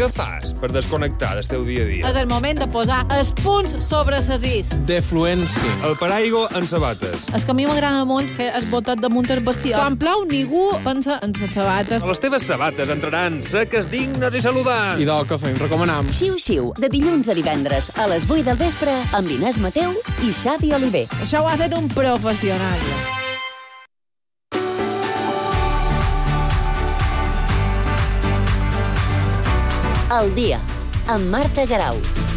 Què fas per desconnectar del teu dia a dia? És el moment de posar els punts sobre les is. Defluència. El paraigua en sabates. És que a mi m'agrada molt fer el botet damunt el bestiar. Quan plou, ningú pensa en les sabates. Les teves sabates entraran seques, dignes i saludants. I del que fem, recomanam. Xiu-xiu, de dilluns a divendres a les 8 del vespre amb Inés Mateu i Xavi Oliver. Això ho ha fet un professional. Al dia, amb Marta Garau.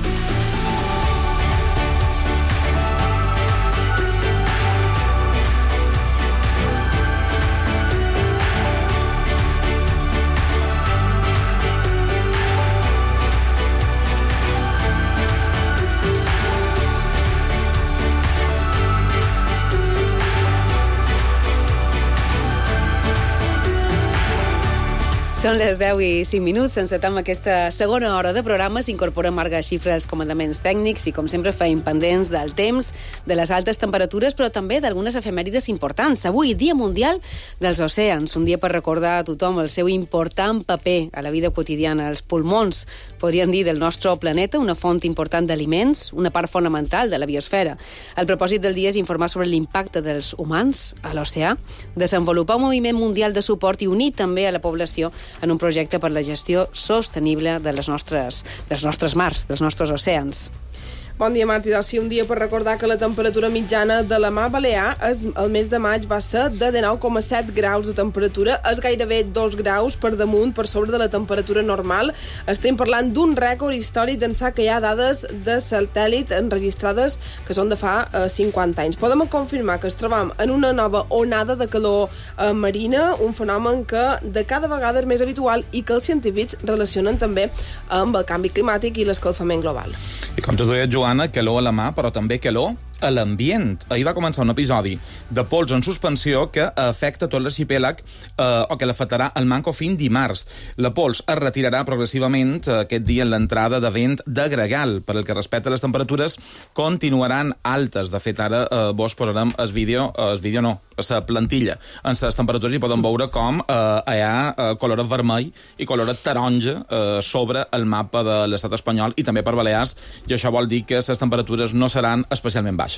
Són les 10 i 5 minuts. Encetem aquesta segona hora de programa. S'incorpora Marga Xifra als comandaments tècnics i, com sempre, feim pendents del temps, de les altes temperatures, però també d'algunes efemèrides importants. Avui, Dia Mundial dels Oceans, un dia per recordar a tothom el seu important paper a la vida quotidiana. Els pulmons, podríem dir, del nostre planeta, una font important d'aliments, una part fonamental de la biosfera. El propòsit del dia és informar sobre l'impacte dels humans a l'oceà, desenvolupar un moviment mundial de suport i unir també a la població en un projecte per la gestió sostenible de dels nostres mars, dels nostres oceans. Bon dia, Martí. Sí, un dia per recordar que la temperatura mitjana de la Mar Balear el mes de maig va ser de 19,7 graus de temperatura. És gairebé 2 graus per damunt, per sobre de la temperatura normal. Estem parlant d'un rècord històric d'ençà que hi ha dades de satèl·lit enregistrades que són de fa 50 anys. Podem confirmar que ens trobam en una nova onada de calor marina, un fenomen que de cada vegada és més habitual i que els científics relacionen també amb el canvi climàtic i l'escalfament global. I com tu deies, Joana, calor a la mà, però també calor a l'ambient. Ahir va començar un episodi de pols en suspensió que afecta tot l'arxipèlag o que l'afectarà el manco fin dimarts. La pols es retirarà progressivament aquest dia en l'entrada de vent de gregal. Per el que respecta a les temperatures, continuaran altes. De fet, ara vos posarem el vídeo no, la plantilla. En les temperatures hi podem veure com hi ha coloret vermell i coloret taronja sobre el mapa de l'estat espanyol i també per Balears, i això vol dir que les temperatures no seran especialment baixes.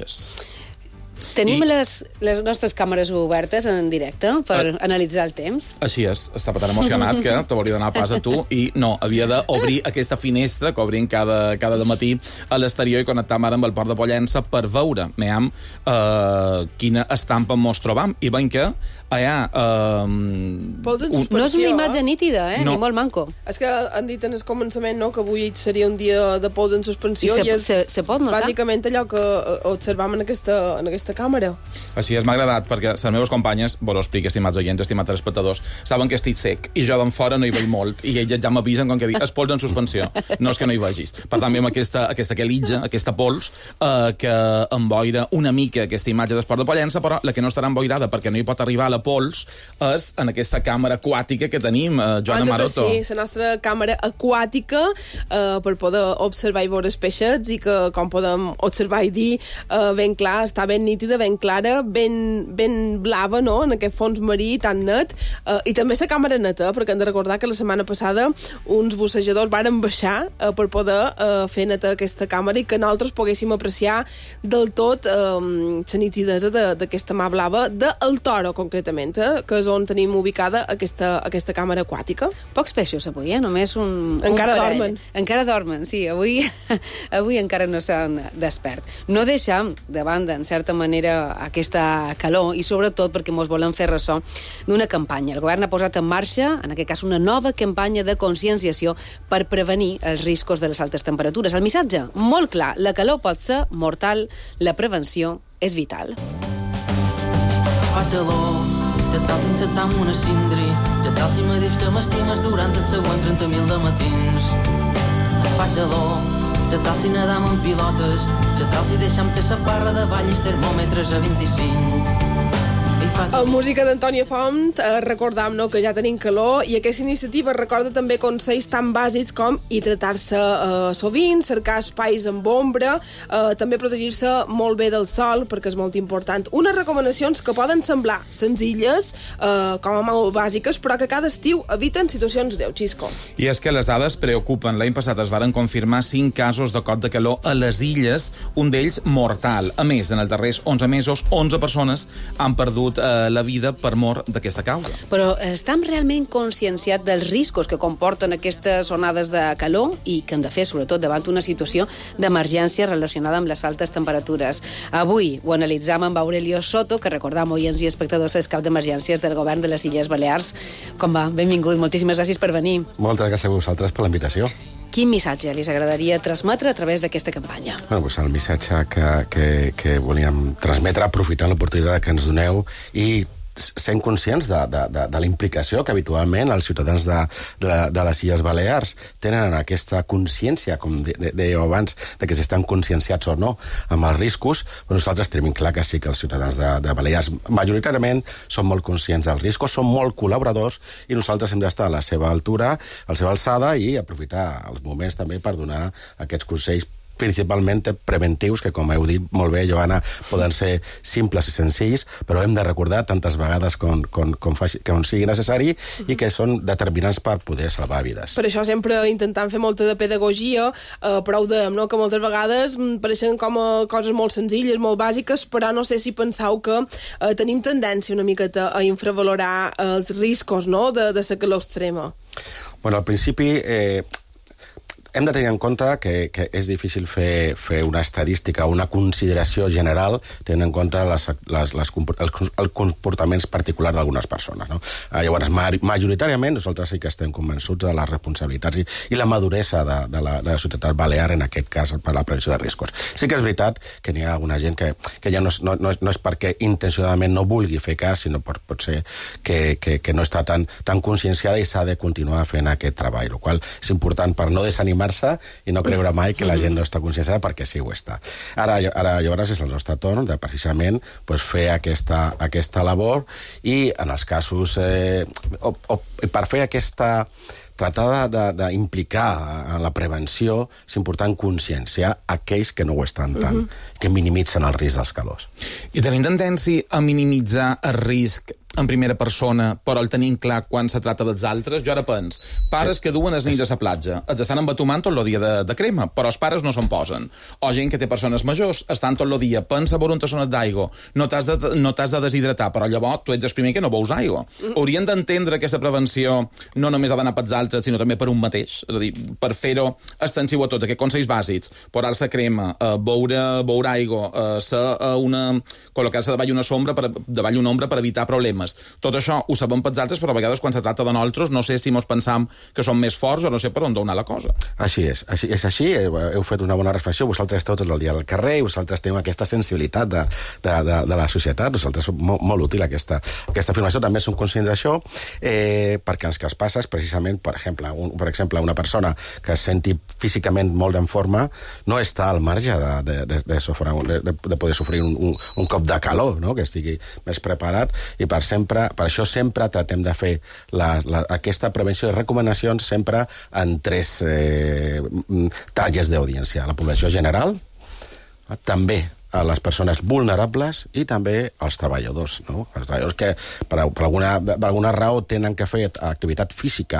Tenim les nostres càmeres obertes en directe per analitzar el temps. Així és, estava tan emocionat que t'hauria d'anar pas a tu i no, havia d'obrir aquesta finestra que obrim cada dematí a l'exterior i connectar-me ara amb el port de Pollença per veure quina estampa mos trobam. I veiem que no és una imatge nítida, no. Ni molt manco. És que han dit en el començament que avui seria un dia de pols en suspensió i se pot notar. Bàsicament allò que observam en aquesta càmera. Així és, m'ha agradat perquè les meves companyes, vos ho explico, estimats oients, estimats telespectadors, saben que estic sec i jo d'en fora no hi veig molt i ells ja m'avisen com que dic, es pols en suspensió, no és que no hi vegis. Per tant, veiem aquesta quelitja, aquesta pols que emboira una mica aquesta imatge d'Esport de Pollença, però la que no estarà emboirada perquè no hi pot arribar la pols és en aquesta càmera aquàtica que tenim, Joana Maroto. Sí, la nostra càmera aquàtica per poder observar i veure els peixets i que, com podem observar i dir, ben clar, està ben nítida, ben clara, ben blava, no?, en aquest fons marí tan net, i també la càmera neta, perquè hem de recordar que la setmana passada uns bussejadors varen baixar per poder fer neta aquesta càmera i que nosaltres poguéssim apreciar del tot la nitidesa d'aquesta mà blava del Toro, concretament, que és on tenim ubicada aquesta càmera aquàtica. Pocs peixos avui, només un Encara dormen. Encara dormen, sí. Avui encara no s'han despert. No deixem de banda, en certa manera, aquesta calor i sobretot perquè mos volem fer ressò d'una campanya. El govern ha posat en marxa, en aquest cas, una nova campanya de conscienciació per prevenir els riscos de les altes temperatures. El missatge, molt clar, la calor pot ser mortal, la prevenció és vital. Fa calor, ja tal s'encetar amb una cindri, ja tal si me dius que m'estimes durant els següents 30.000 de matins. Fa calor, ja tal si nedam en pilotes, ja tal si deixam que sa parra de ball els termòmetres a 25. I El música d'Antònia Font recordam que ja tenim calor i aquesta iniciativa recorda també consells tan bàsics com hidratar-se sovint, cercar espais amb ombra, també protegir-se molt bé del sol perquè és molt important. Unes recomanacions que poden semblar senzilles, com a molt bàsiques, però que cada estiu eviten situacions greus. Xisco. I és que les dades preocupen. L'any passat es varen confirmar 5 casos de cop de calor a les illes, un d'ells mortal. A més, en els darrers 11 mesos, 11 persones han perdut la vida per mort d'aquesta causa. Però estem realment conscienciats dels riscos que comporten aquestes onades de calor i que han de fer, sobretot, davant una situació d'emergència relacionada amb les altes temperatures. Avui ho analitzam amb Aurelio Soto, que recordam, oients i espectadors, és cap d'emergències del govern de les Illes Balears. Com va? Benvingut. Moltíssimes gràcies per venir. Moltes gràcies a vosaltres per la invitació. Quin missatge li agradaria transmetre a través d'aquesta campanya? Doncs el missatge que volíem transmetre, aprofitant l'oportunitat que ens doneu i sent conscients de la implicació que habitualment els ciutadans de les Illes Balears tenen aquesta consciència, com dèieu abans, de que s'estan conscienciats o no amb els riscos. Però nosaltres tenim clar que sí que els ciutadans de Balears majoritàriament són molt conscients dels riscos, són molt col·laboradors i nosaltres hem d'estar a la seva altura, a la seva alçada i aprofitar els moments també per donar aquests consells principalment preventius, que com heu dit molt bé, Joana, poden ser simples i senzills, però hem de recordar tantes vegades com sigui necessari i que són determinants per poder salvar vides. Per això sempre intentant fer molta de pedagogia, prou dèiem, que moltes vegades pareixen com coses molt senzilles, molt bàsiques, però no sé si penseu que tenim tendència una miqueta a infravalorar els riscos de la calor extrema. Bueno, al principi hem de tenir en compte que és difícil fer una estadística o una consideració general tenint en compte els comportaments particulars d'algunes persones. No? Llavors, majoritàriament, nosaltres sí que estem convençuts de les responsabilitats i la maduresa de la societat balear, en aquest cas, per la prevenció de riscos. Sí que és veritat que n'hi ha alguna gent que ja no és perquè intencionadament no vulgui fer cas, sinó pot ser que no està tan conscienciada i s'ha de continuar fent aquest treball, el qual és important per no desanimar i no creure mai que la gent no està conscienciada, perquè sí ho està. Ara llavors és el nostre torn de precisament fer aquesta labor i en els casos per fer aquesta tratar d'implicar en la prevenció és important conscienciar aquells que no ho estan tant, que minimitzen el risc dels calors. I tenim tendència a minimitzar el risc en primera persona, però el tenim clar quan se trata dels altres. Jo ara pens, pares que duen els nens a la platja, els estan embatumant tot el dia de crema, però els pares no se'n posen. O gent que té persones majors, estan tot el dia, pensa veure un tassonet d'aigua, no t'has de deshidratar, però llavors tu ets el primer que no beus aigua. Haurien d'entendre que aquesta prevenció no només ha d'anar pels altres, sinó també per un mateix. És a dir, per fer-ho extensiu a tots, aquests consells bàsics, posar-se crema, beure aigua, col·locar-se davall una ombra per evitar problemes. Tot això ho sabem pels altres, però a vegades quan se tracta de nosaltres no sé si mos pensam que som més forts o no sé per on donar la cosa. Així és. Heu fet una bona reflexió. Vosaltres esteu tot el dia al carrer, vosaltres teniu aquesta sensibilitat de la societat. Nosaltres molt útil aquesta afirmació. També som conscients d'això perquè els que es passa és precisament, per exemple, una persona que es senti físicament molt en forma no està al marge de poder sofrir un cop de calor, no? Que estigui més preparat i per això sempre tratem de fer aquesta prevenció i recomanacions sempre en 3 talles d'audiència. La població general, també a les persones vulnerables i també als treballadors. No? Els treballadors que per alguna raó tenen que fer activitat física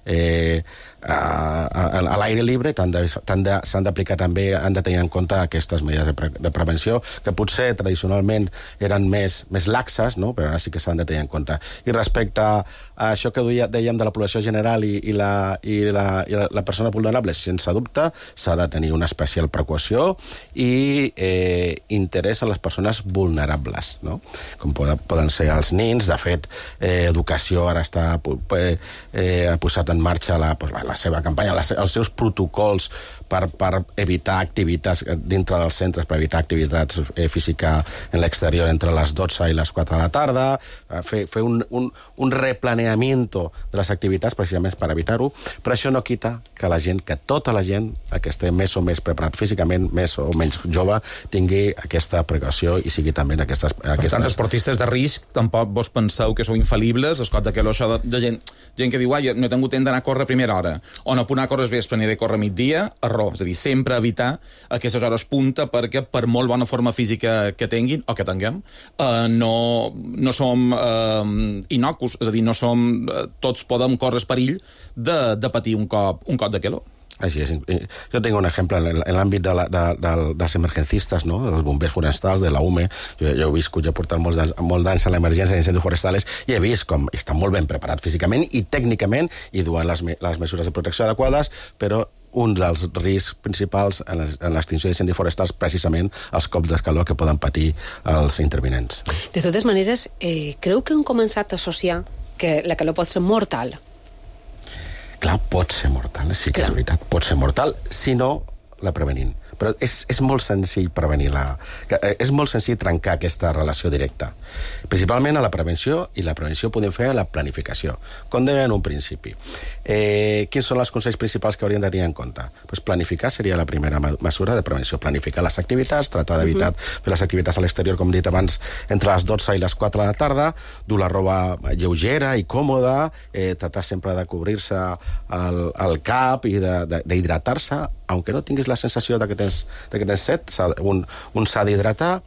a l'aire libre, s'han d'aplicar també, han de tenir en compte aquestes mesures de prevenció, que potser tradicionalment eren més laxes, no? Però ara sí que s'han de tenir en compte. I respecte a això que dèiem de la població general i la persona vulnerable, sense dubte, s'ha de tenir una especial precaució i interès en les persones vulnerables, no? Com poden ser els nens. De fet, educació ara està posat posat en marxa la seva campanya, els seus protocols per evitar activitats dintre dels centres, per evitar activitats física en l'exterior entre les 12 i les 4 de la tarda, fer un replaneamiento de les activitats precisament per evitar-ho, però això no quita que tota la gent que estigui més o més preparat físicament, més o menys jove, tingui aquesta precaució i sigui també en aquestes... Per tant, esportistes de risc, tampoc vos penseu que sou infal·libles, escot de això de gent que diu, no he tingut temps d'anar a córrer a primera hora, o no puc anar a córrer vespre, aniré a córrer a migdia, error. És a dir, sempre evitar aquestes hores punta, perquè per molt bona forma física que tinguin, o que tinguem, no som innocus, és a dir, no som... Tots podem córrer perill de patir un cop de calor. Així és. Jo tinc un exemple en l'àmbit dels emergencistes, no? dels bombers forestals, de la UME. Jo he viscut, jo he portat molts d'anys a l'emergència d'incendis forestals i he vist com estan molt ben preparats físicament i tècnicament i duen les mesures de protecció adequades, però un dels riscs principals en l'extinció d'incendis forestals precisament els cops de calor que poden patir els intervinents. De totes maneres, creu que han començat a associar que la calor pot ser mortal? Clar, pot ser mortal, sí que és veritat. Pot ser mortal, si no la prevenim. Però és molt senzill prevenir-la. És molt senzill trencar aquesta relació directa. Principalment a la prevenció, i la prevenció podem fer a la planificació. Com deia en un principi. Quins són els consells principals que hauríem de tenir en compte? Pues planificar seria la primera mesura de prevenció. Planificar les activitats, tratar d'evitar fer les activitats a l'exterior, com he dit abans, entre les 12 i les 4 de la tarda, dur la roba lleugera i còmoda, tratar sempre de cobrir-se el cap i d'hidratar-se, aunque no tinguis la sensació que tens set, un s'ha d'hidratar.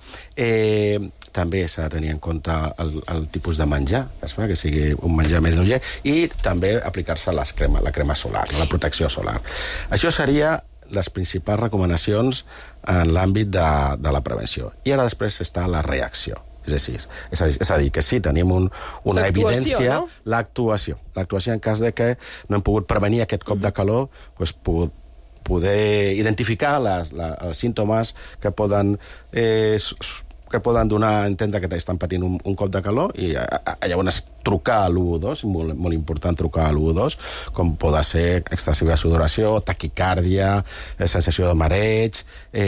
També s'ha de tenir en compte el tipus de menjar, que sigui un menjar més lleuger, i també aplicar-se la crema solar, la protecció solar. Això seria les principals recomanacions en l'àmbit de la prevenció. I ara després està la reacció. És a dir, que sí, tenim una evidència, no? L'actuació en cas de que no hem pogut prevenir aquest cop de calor, doncs poder identificar els símptomes que poden donar a entendre que estan patint un cop de calor i llavors trucar a l'112, molt important trucar a l'112, com poden ser excessiva sudoració, taquicàrdia, sensació de mareig,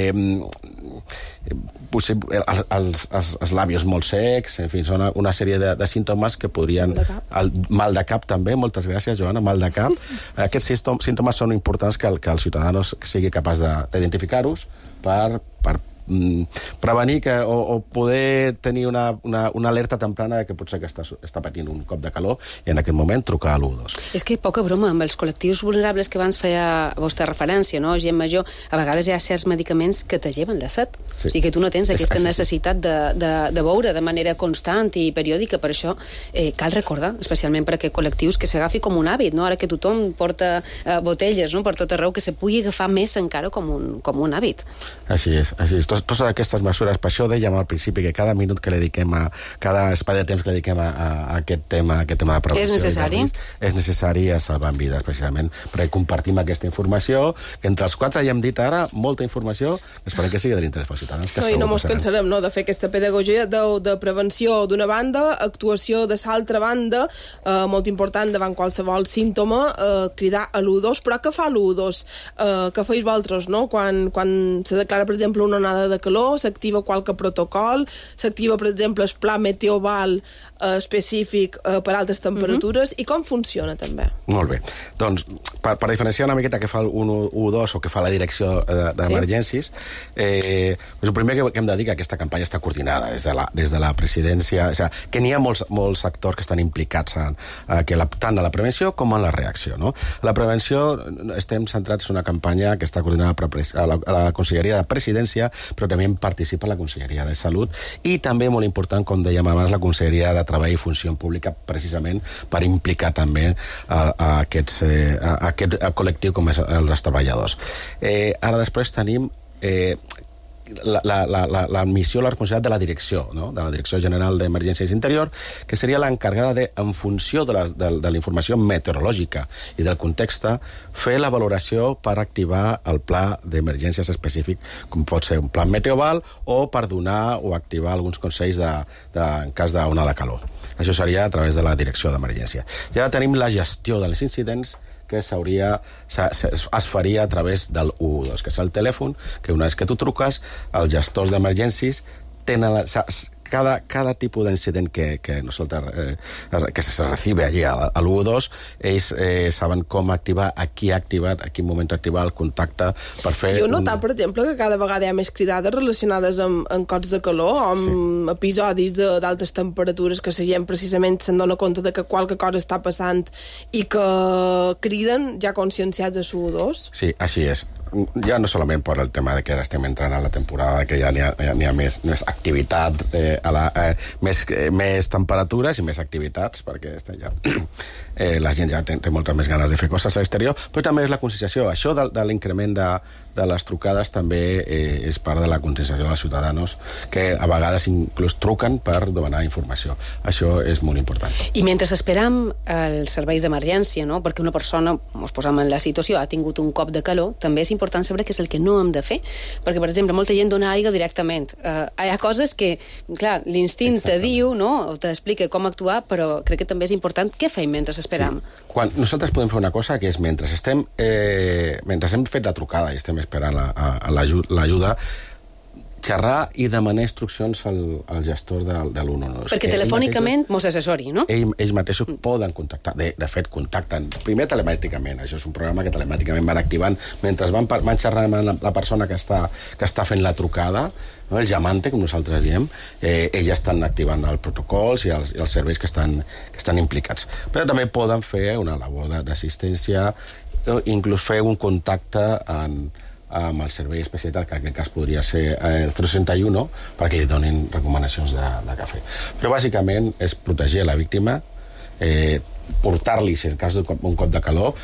els làbios molt secs, en fi, són una sèrie de símptomes que podrien... Mal de cap també, moltes gràcies, Joana, mal de cap. Aquests símptomes són importants que el ciutadà sigui capaç d'identificar-los per prevenir o poder tenir una alerta temprana de que potser que està patint un cop de calor i en aquest moment trucar a l'112. És que poca broma, amb els col·lectius vulnerables que abans feia vostra referència, no? Gent major, a vegades hi ha certs medicaments que t'alleven la set. Sí. O sigui que tu no tens aquesta necessitat de beure de manera constant i periòdica. Per això cal recordar, especialment per aquests col·lectius, que s'agafi com un hàbit, no? Ara que tothom porta botelles, no? Per tot arreu, que se pugui agafar més encara com un hàbit. Així és. Totes aquestes mesures, per això dèiem al principi que cada minut que li dediquem cada espai de temps que li dediquem a aquest tema de prevenció és necessari a salvar vides, precisament, perquè compartim aquesta informació, que entre els quatre ja hem dit ara molta informació, esperem que sigui de l'interès pels ciutadans. I no mos cansarem de fer aquesta pedagogia de prevenció d'una banda, actuació de l'altra banda, molt important davant qualsevol símptoma, cridar a l'112, però què fa l'112? Què feis vosaltres, no? Quan se declara, per exemple, una onada de calor, s'activa qualque protocol, s'activa, per exemple, el pla meteoval específic per altes temperatures, i com funciona també? Molt bé. Doncs, per diferenciar una miqueta què fa el 112 o què fa la direcció d'emergències, el primer que hem de dir que aquesta campanya està coordinada des de la presidència, o sigui, que n'hi ha molts actors que estan implicats tant a la prevenció com en la reacció. No? La prevenció estem centrats en una campanya que està coordinada a la Conselleria de Presidència, però també participa la Conselleria de Salut i també, molt important, com dèiem abans, la Conselleria de Treball i Funció Pública, precisament per implicar també aquest col·lectiu com és el dels treballadors. Ara després tenim la missió, la responsabilitat de la direcció, no? De la Direcció General d'Emergències Interior, que seria l'encarregada de, en funció de la informació meteorològica i del context, fer la valoració per activar el pla d'emergències específic, com pot ser un pla meteoval, o per donar o activar alguns consells en cas d'onada de calor. Això seria a través de la direcció d'emergència. I ara tenim la gestió dels incidents, que es faria a través del 112, que és el telèfon, que una vegada que tu truques, els gestors d'emergències tenen... Cada tipus d'incident que nosaltres que se recibe allí al 112, ells saben com activar, a qui ha activat, a quin moment activar el contacte per fer... Jo he notat, per exemple, que cada vegada hi ha més cridades relacionades amb cots de calor, amb episodis d'altes temperatures, que la gent precisament se'n dona compte de que qualque cosa està passant i que criden ja conscienciats a l'112. Sí, així és. Ja no solament per el tema de que ara estem entrant a la temporada, que ja n'hi ha més activitat, més temperatures i més activitats, perquè la gent ja té moltes més ganes de fer coses a l'exterior, però també és la conscienciació. Això de l'increment de les trucades també és part de la conscienciació dels ciutadans, que a vegades inclús truquen per demanar informació. Això és molt important. I mentre esperam els serveis d'emergència, no? Perquè una persona, ens posem en la situació, ha tingut un cop de calor, també és important saber què és el que no hem de fer, perquè, per exemple, molta gent dona aigua directament. Hi ha coses que, clar, l'instint te diu, no? T'explica com actuar, però crec que també és important què fem mentre esperam. Sí. Quan nosaltres podem fer una cosa, que és mentre hem fet la trucada i estem esperant l'ajuda, xerrar i demanar instruccions al gestor de l'112. Perquè telefònicament mos assessori, no? Ells mateixos poden contactar. De fet, contacten primer telemàticament. Això és un programa que telemàticament van activant mentre van xerrant amb la persona que està fent la trucada, no? El llamante, com nosaltres diem, ells estan activant els protocols i els serveis que estan implicats. Però també poden fer una labor d'assistència, inclús fer un contacte amb el servei especialitat, que en aquest cas podria ser el 061, perquè li donin recomanacions de cafè. Però bàsicament és protegir la víctima, portar-li, si en cas d'un cop de calor,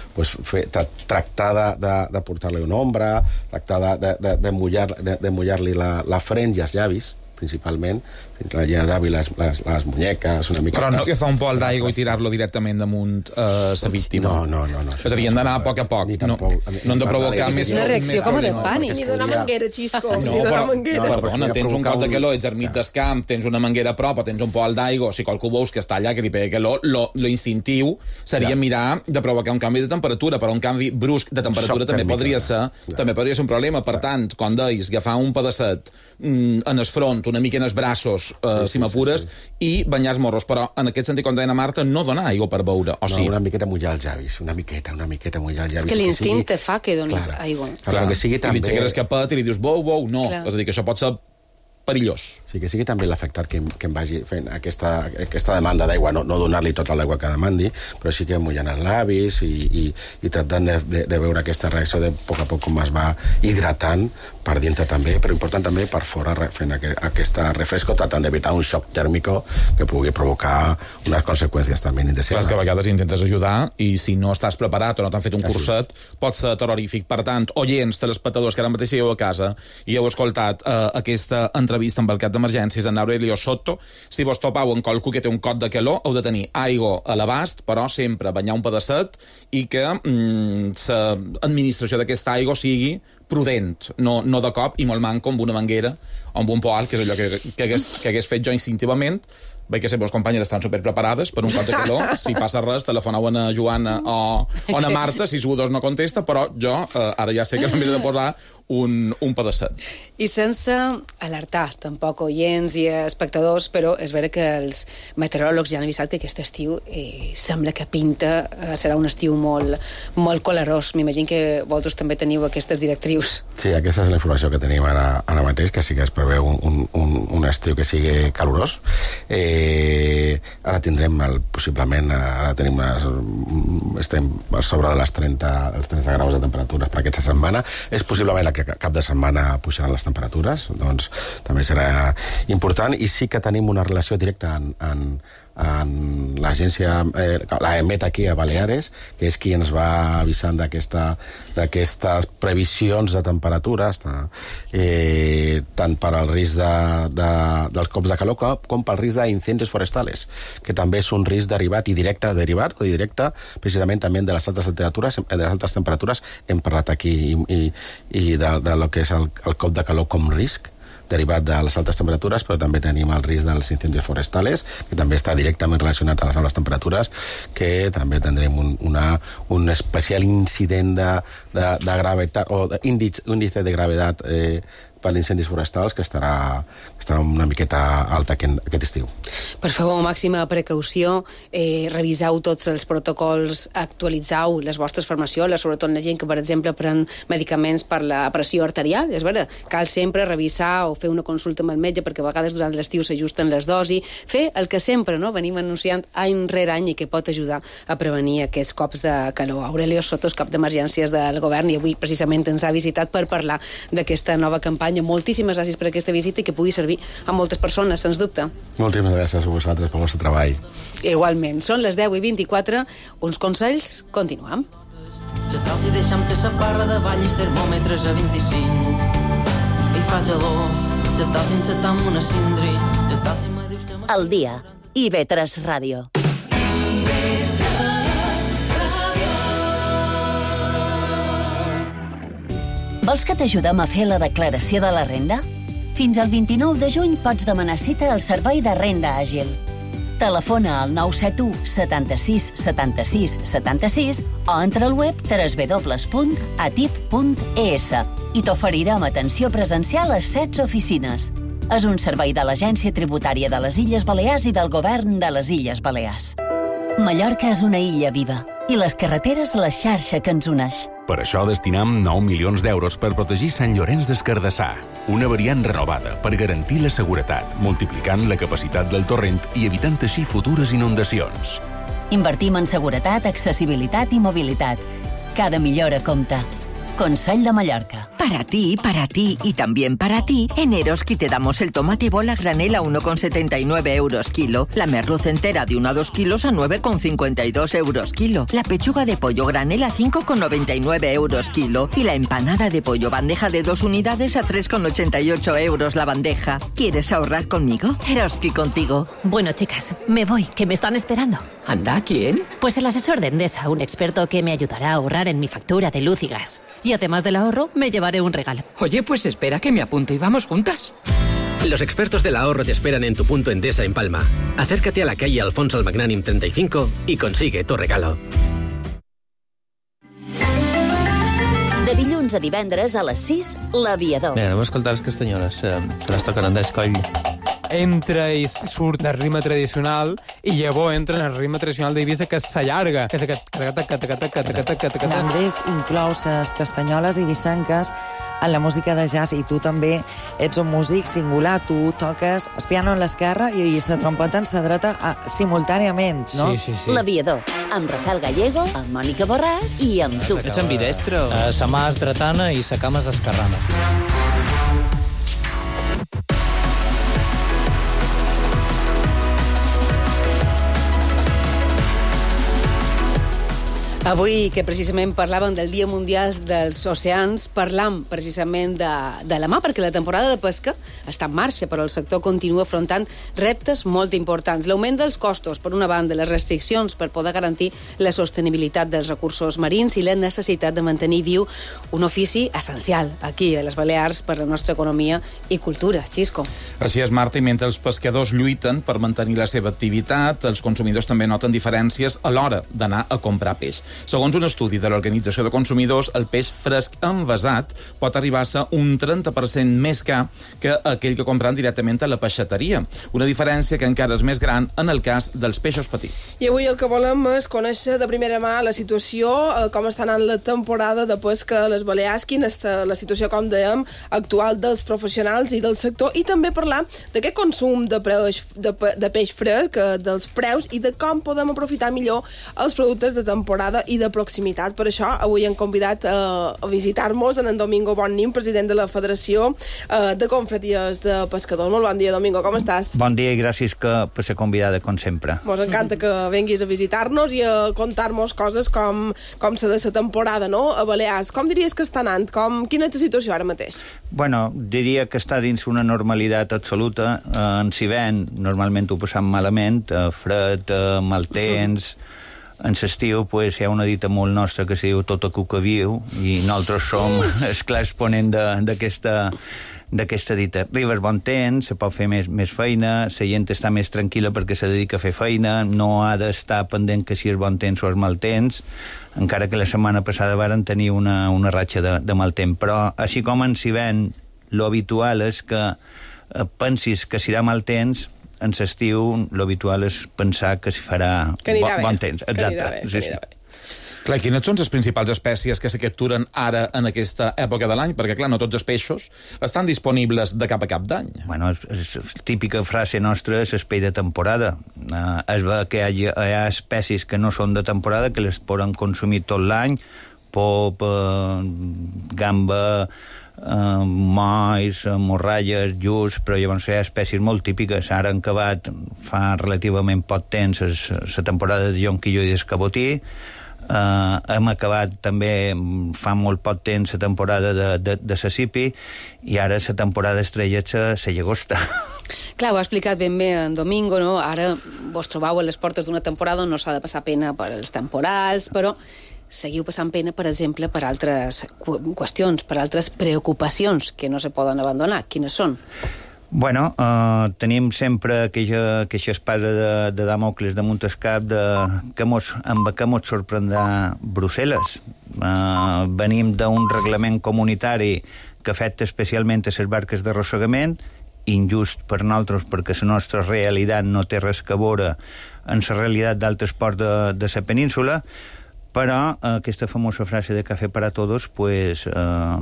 tractar de portar-li una ombra, tractar de mullar-li la frent i els llavis, principalment, la llavi, les muñeques, una mica... Però no que fa un pol d'aigua i tirar-lo directament damunt la víctima. No. És a dir, hem d'anar a poc a poc. No hem de provocar més... És una reacció com de pànic. Ni donar manguera, xisco. Perdona, tens un cop de calor, ets ermit del camp, tens una manguera a prop o tens un pol d'aigua, si qualcú veus que està allà, que li pega calor, lo instintiu seria mirar de provocar un canvi de temperatura, però un canvi brusc de temperatura també podria ser un problema. Per tant, quan deis agafar un pedacet en el front, una mica en els braços, si m'apures, i banyar els morros. Però en aquest sentit, com deia Marta, no donar aigua per beure. Una miqueta mullar els llavis, una miqueta mullar els llavis. És que l'instint te fa que donis aigua. Clar, que sigui també... I li aixeques capet i li dius, bou, no. És a dir, que això pot ser perillós. Sí, que sigui també l'afectat que em vagi fent aquesta demanda d'aigua, no donar-li tota l'aigua que demandi, però sí que mullant els llavis i tratant de veure aquesta reacció de poc a poc com es va hidratant per dintre també, però important també per fora fent aquesta refresco, tratant d'evitar un xoc tèrmic que pugui provocar unes conseqüències també indeseables. Clar, és que a vegades intentes ajudar i si no estàs preparat o no t'han fet un curset pot ser terrorífic. Per tant, oients, telespectadors que ara mateix sigueu a casa i heu escoltat aquesta entrevista amb el cap d'emergències en Aurelio Soto, si vos topau en qualcú que té un cot de calor, heu de tenir aigua a l'abast, però sempre banyar un pedacet i que l'administració d'aquesta aigua sigui prudent, no de cop i molt manco amb una manguera o amb un poal, que és allò que hagués fet jo instintivament. Veig que les companyes estan superpreparades per un cop de calor. Si passa res, telefoneu a Joana o a Marta, si S112 no contesta, però jo ara ja sé que m'he de posar un pedacet. I sense alertar, tampoc, oients i espectadors, però és vera que els meteoròlegs ja han avisat que aquest estiu sembla que pinta, serà un estiu molt, molt colorós. M'imagino que vosaltres també teniu aquestes directrius. Sí, aquesta és la informació que tenim ara mateix, que sí que es preveu un estiu que sigui calorós. Ara tindrem, possiblement, estem a sobre de els 30 graus de temperatures per aquesta setmana. És possiblement que cap de setmana pujaran les temperatures, doncs també serà important, i sí que tenim una relació directa en l'agència, l'EMET aquí a Baleares, que és qui ens va avisant d'aquestes previsions de temperatures, tant per al risc dels cops de calor com pel risc d'incendis forestales, que també és un risc derivat o directe, precisament també de les altes temperatures, hem parlat aquí, i de lo que és el cop de calor com risc derivat de les altes temperatures, però també tenim el risc dels incendis forestales, que també està directament relacionat amb les altes temperatures, que també tindrem un especial incident de gravetat, o índice de gravetat per incendis forestals que estarà una miqueta alta aquest estiu. Per favor, màxima precaució, reviseu tots els protocols, actualitzeu les vostres farmacioles, sobretot la gent que, per exemple, pren medicaments per la pressió arterial. És vera, cal sempre revisar o fer una consulta amb el metge, perquè a vegades durant l'estiu s'ajusten les dosis. Fer el que sempre venim anunciant any rere any i que pot ajudar a prevenir aquests cops de calor. Aurelio Soto, cap d'emergències del govern, i avui precisament ens ha visitat per parlar d'aquesta nova campanya. Moltíssimes gràcies per aquesta visita i que pugui servir a moltes persones, sens dubte. Moltíssimes gràcies a vosaltres pel vostre treball. Igualment. Són les 10:24. Uns consells, continuem. Ja tal si deixem que sa barra de vallis termòmetres a 25. I fa gelor, ja tal si encetam una cindri, ja tal si me dius que... El dia. IB3 Ràdio. Vols que t'ajudem a fer la declaració de la renda? Fins al 29 de juny pots demanar cita al Servei de Renda Àgil. Telefona al 971 76 76 76 o entra al web www.atip.es i t'oferirem atenció presencial a 16 oficines. És un servei de l'Agència Tributària de les Illes Balears i del Govern de les Illes Balears. Mallorca és una illa viva i les carreteres la xarxa que ens uneix. Per això destinam 9 milions d'euros per protegir Sant Llorenç des Cardassar, una variant renovada per garantir la seguretat, multiplicant la capacitat del torrent i evitant així futures inundacions. Invertim en seguretat, accessibilitat i mobilitat. Cada millora compta. Consell de Mallorca. Para ti y también para ti, en Eroski te damos el tomate bola granel a 1,79 euros kilo, la merluz entera de 1 a 2 kilos a 9,52 euros kilo, la pechuga de pollo granel a 5,99 euros kilo y la empanada de pollo bandeja de 2 unidades a 3,88 euros la bandeja. ¿Quieres ahorrar conmigo? Eroski contigo. Bueno, chicas, me voy, que me están esperando. ¿Anda? ¿Quién? Pues el asesor de Endesa, un experto que me ayudará a ahorrar en mi factura de luz y gas. Y además del ahorro, me llevaré un regalo. Oye, pues espera que me apunto y vamos juntas. Los expertos del ahorro te esperan en tu punto Endesa en Palma. Acércate a la calle Alfonso el Magnanim 35 y consigue tu regalo. De dilluns a divendres a les 6, l'Aviador. Mira, anem a escoltar les castanyoles, que les toquen en d'escoll. Entra i surt el ritme tradicional i llavors entra en el ritme tradicional d'Eivissa, que s'allarga, que és aquest... L'Andrés inclou les castanyoles eivissenques en la música de jazz, i tu també ets un músic singular, tu toques el piano en l'esquerra i la trompeta en la dreta simultàniament, no? Sí. L'Aviador, amb Rafael Gallego, amb Mònica Borràs i amb tu. Ets ambidestre? Sa mà és dretana i sa cama és esquerrana. Avui, que precisament parlàvem del Dia Mundial dels Oceans, parlam precisament de la mar, perquè la temporada de pesca està en marxa, però el sector continua afrontant reptes molt importants. L'augment dels costos, per una banda, les restriccions per poder garantir la sostenibilitat dels recursos marins i la necessitat de mantenir viu un ofici essencial aquí, a les Balears, per la nostra economia i cultura. Xisco. Així és, Marta, i mentre els pescadors lluiten per mantenir la seva activitat, els consumidors també noten diferències a l'hora d'anar a comprar peix. Segons un estudi de l'Organització de Consumidors, el peix fresc envasat pot arribar a ser un 30% més car que aquell que compren directament a la peixateria. Una diferència que encara és més gran en el cas dels peixos petits. I avui el que volem és conèixer de primera mà la situació, com està anant la temporada de pesca a les Balears, quina és la situació, com dèiem, actual dels professionals i del sector, i també parlar d'aquest consum de peix fresc, dels preus i de com podem aprofitar millor els productes de temporada i de proximitat. Per això avui hem convidat a visitar-nos en Domingo Bonnim, president de la Federació de Confraries de Pescadors. Molt bon dia, Domingo, com estàs? Bon dia i gràcies per ser convidada, com sempre. Ens encanta que venguis a visitar-nos i a contar-nos coses com la de la temporada, no?, a Balears. Com diries que està anant? Quina és la situació ara mateix? Bueno, diria que està dins una normalitat absoluta. En Sivent normalment ho passam malament, fred, mal temps. En l'estiu hi ha una dita molt nostra que se diu tota cuca viu, i nosaltres som el clar exponent d'aquesta dita. Arriba el bon temps, se pot fer més feina, la gent està més tranquil·la perquè se dedica a fer feina, no ha d'estar pendent que si és bon temps o és mal temps, encara que la setmana passada varen tenir una ratxa de mal temps. Però així com ens hi ven, lo habitual és que pensis que serà mal temps, en l'estiu l'habitual és pensar que s'hi farà bon temps. Exacte. Que anirà bé. Clar, quines són les principals espècies que se capturen ara en aquesta època de l'any? Perquè, clar, no tots els peixos estan disponibles de cap a cap d'any. Bueno, és típica frase nostra és peix de temporada. Es ve que hi ha espècies que no són de temporada, que les poden consumir tot l'any, pop, gamba, mois, morralles, lluç, però llavors hi ha espècies molt típiques. Ara han acabat fa relativament poc temps la temporada de jonquillo i d'escabotí. Hem acabat també fa molt poc temps la temporada de sacipi i ara la temporada estrella és la llagosta. Clar, ho ha explicat ben bé en Domingo, no? Ara vos trobeu a les portes d'una temporada on no s'ha de passar pena per els temporals, però seguiu passant pena, per exemple, per altres qüestions, per altres preocupacions que no se poden abandonar. Quines són? Bueno, tenim sempre aquella espasa de Damocles damunt el cap amb què mos sorprendrà Brussel·les. Venim d'un reglament comunitari que afecta especialment a les barques d'arrossegament, injust per nosaltres perquè la nostra realitat no té res que veure en la realitat d'altres ports de la península, però aquesta famosa frase de café para todos pues,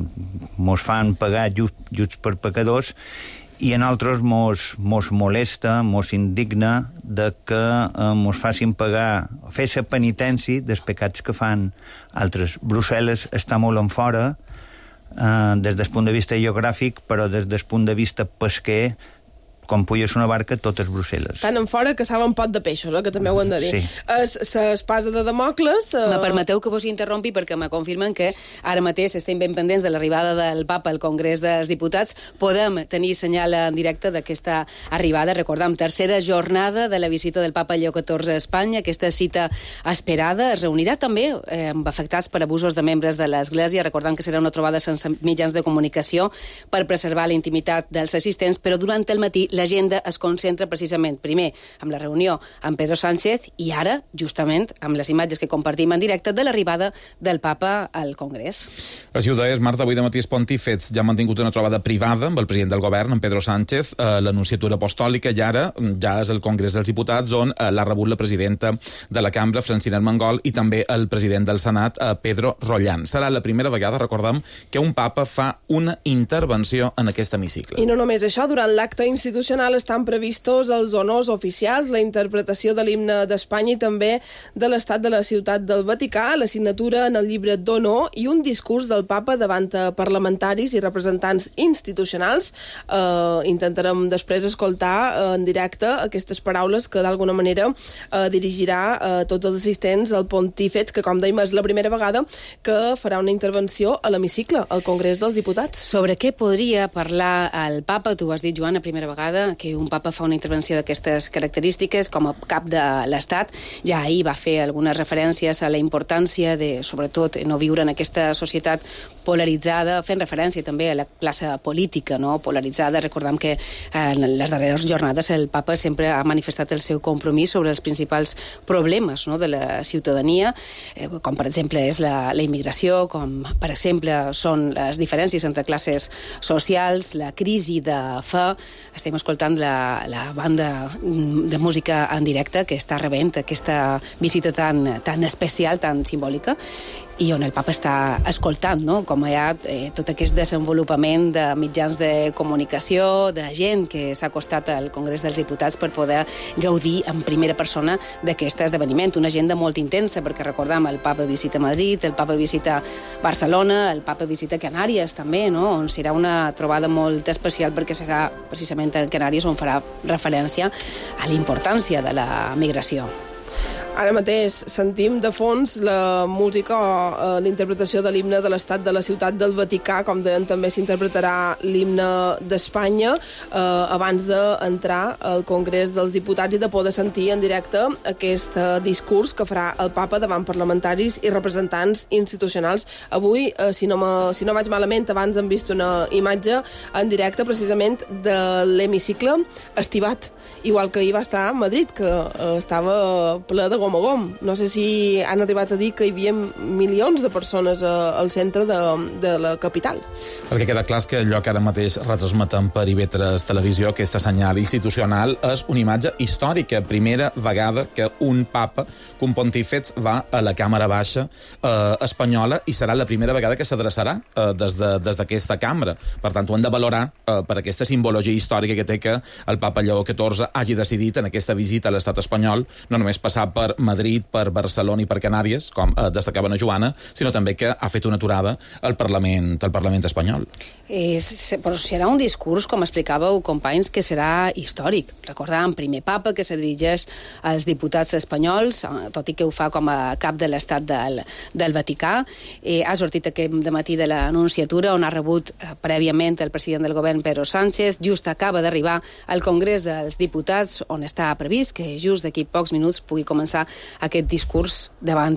mos fan pagar just per pecadors i a nosaltres mos molesta, mos indigna de que mos facin pagar, fer la penitència dels pecats que fan altres. Brussel·les està molt en fora des del punt de vista geogràfic, però des del punt de vista pesquer, com puges una barca, tot és Brussel·les. Tan en fora que saben pot de peixos, que també ho hem de dir. Sí. L'espasa de Damocles... Me permeteu que vos interrompi perquè me confirmen que ara mateix estem ben pendents de l'arribada del papa al Congrés dels Diputats. Podem tenir senyal en directe d'aquesta arribada. Recordem, tercera jornada de la visita del papa Lleó XIV a Espanya. Aquesta cita esperada es reunirà també amb afectats per abusos de membres de l'Església. Recordem que serà una trobada sense mitjans de comunicació per preservar la intimitat dels assistents, però durant el matí l'agenda es concentra precisament, primer, amb la reunió amb Pedro Sánchez i ara, justament, amb les imatges que compartim en directe de l'arribada del papa al Congrés. Així ho deies, Marta, avui de matí els pontífexs ja han mantingut una trobada privada amb el president del govern, en Pedro Sánchez, l'anunciatura apostòlica, i ara ja és el Congrés dels Diputats on l'ha rebut la presidenta de la cambra, Francina Armengol, i també el president del Senat, Pedro Roldán. Serà la primera vegada, recordem, que un papa fa una intervenció en aquest hemicicle. I no només això, durant l'acte institucional estan previstos els honors oficials, la interpretació de l'himne d'Espanya i també de l'estat de la ciutat del Vaticà, la signatura en el llibre d'honor i un discurs del papa davant parlamentaris i representants institucionals. Intentarem després escoltar en directe aquestes paraules que d'alguna manera dirigirà a tots els assistents al pontífex, que com dèiem és la primera vegada que farà una intervenció a l'hemicicle, al Congrés dels Diputats. Sobre què podria parlar el papa? Tu ho has dit, Joan, a primera vegada, que un papa fa una intervenció d'aquestes característiques com a cap de l'Estat. Ja ahir va fer algunes referències a la importància de, sobretot, no viure en aquesta societat polaritzada, fent referència també a la classe política, no? Polaritzada. Recordem que en les darreres jornades el papa sempre ha manifestat el seu compromís sobre els principals problemes, no?, de la ciutadania, com per exemple és la immigració, com per exemple són les diferències entre classes socials, la crisi de fe. Estem escoltant la banda de música en directe que està rebent aquesta visita tan especial, tan simbòlica, i on el papa està escoltant, no?, com hi ha tot aquest desenvolupament de mitjans de comunicació, de gent que s'ha acostat al Congrés dels Diputats per poder gaudir en primera persona d'aquest esdeveniment. Una agenda molt intensa, perquè recordem, el papa visita Madrid, el papa visita Barcelona, el papa visita Canàries també, no?, on serà una trobada molt especial perquè serà precisament a Canàries on farà referència a la importància de la migració. Ara mateix sentim de fons la música o l'interpretació de l'himne de l'estat de la ciutat del Vaticà, com deien també s'interpretarà l'himne d'Espanya abans d'entrar al Congrés dels Diputats i de poder sentir en directe aquest discurs que farà el papa davant parlamentaris i representants institucionals. Avui, si no vaig malament, abans hem vist una imatge en directe precisament de l'hemicicle estivat, igual que ahir va estar a Madrid, que estava ple de gom a gom. No sé si han arribat a dir que hi havia milions de persones al centre de la capital. El que queda clar és que allò que ara mateix retransmetem per IB3 Televisió, aquesta senyal institucional, és una imatge històrica. Primera vegada que un papa, que un pontífex, va a la Càmera Baixa espanyola i serà la primera vegada que s'adreçarà des d'aquesta cambra. Per tant, ho hem de valorar per aquesta simbologia històrica que té que el papa Lleó XIV hagi decidit en aquesta visita a l'estat espanyol no només passar per Madrid, per Barcelona i per Canàries, com destacava na Joana, sinó també que ha fet una aturada al Parlament espanyol. Però serà un discurs, com explicàveu, companys, que serà històric. Recordàvem, primer papa que se dirigeix als diputats espanyols, tot i que ho fa com a cap de l'estat del Vaticà. Ha sortit aquest dematí de l'Anunciatura, on ha rebut prèviament el president del govern, Pedro Sánchez. Just acaba d'arribar al Congrés dels Diputats, on està previst que just d'aquí pocs minuts pugui començar aquest discurs davant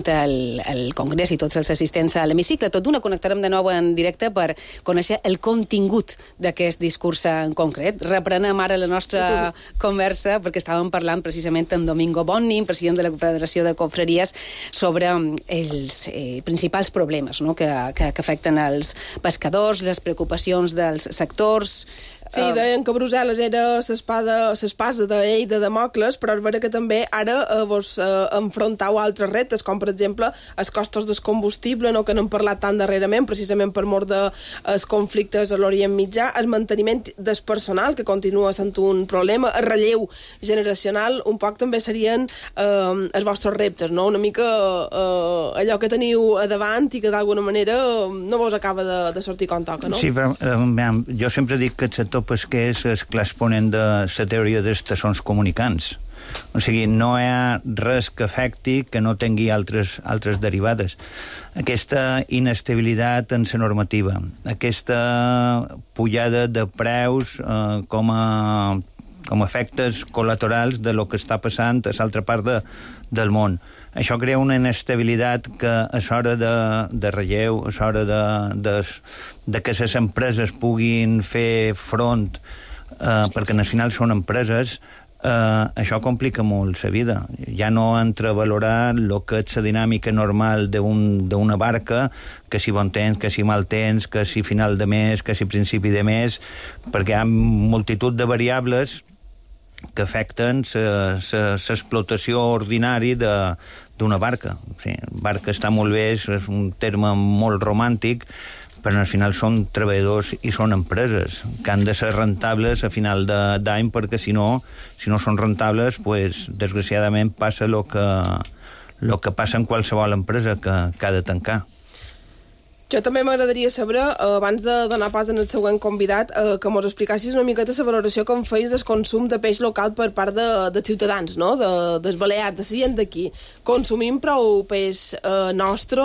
el Congrés i tots els assistents a l'hemicicle. Tot d'una connectarem de nou en directe per conèixer el contingut d'aquest discurs en concret. Reprenem ara la nostra conversa perquè estàvem parlant precisament amb Domingo Bonni, president de la Confederació de Confraries, sobre els principals problemes, no?, que afecten els pescadors, les preocupacions dels sectors. Sí, deien que Brussel·les era l'espasa d'ell de Damocles, però és vera que també ara vos enfrontau altres reptes, com per exemple els costos del combustible, no, que n'hem parlat tan darrerament, precisament per mort dels conflictes a l'Orient Mitjà, el manteniment del personal, que continua sent un problema, el relleu generacional, un poc també serien els vostres reptes, no? Una mica allò que teniu a davant i que d'alguna manera no vos acaba de sortir com toca, no? Sí, però jo sempre dic que el sector pesquer és l'exponent de la teoria dels tassons comunicants. O sigui, no hi ha res que afecti que no tingui altres derivades. Aquesta inestabilitat en la normativa, aquesta pujada de preus com a efectes col·laterals de lo que està passant a l'altra part del món. Això crea una inestabilitat que a l'hora de relleu, a l'hora de que les empreses puguin fer front, perquè al final són empreses, això complica molt la vida. Ja no entra a valorar el que és la dinàmica normal d'una barca, que si bon temps, que si mal temps, que si final de mes, que si principi de mes, perquè hi ha multitud de variables que afecten l'explotació ordinària d'una barca. Sí, barca està molt bé, és un terme molt romàntic, però al final són treballadors i són empreses que han de ser rentables a final d'any, perquè si no són rentables, pues, desgraciadament passa el que passa en qualsevol empresa que ha de tancar. Jo també m'agradaria saber, abans de donar pas al següent convidat, que mos explicassis una miqueta la valoració que em feis del consum de peix local per part de ciutadans, no?, dels Balears, de la gent d'aquí. Consumim prou peix nostre?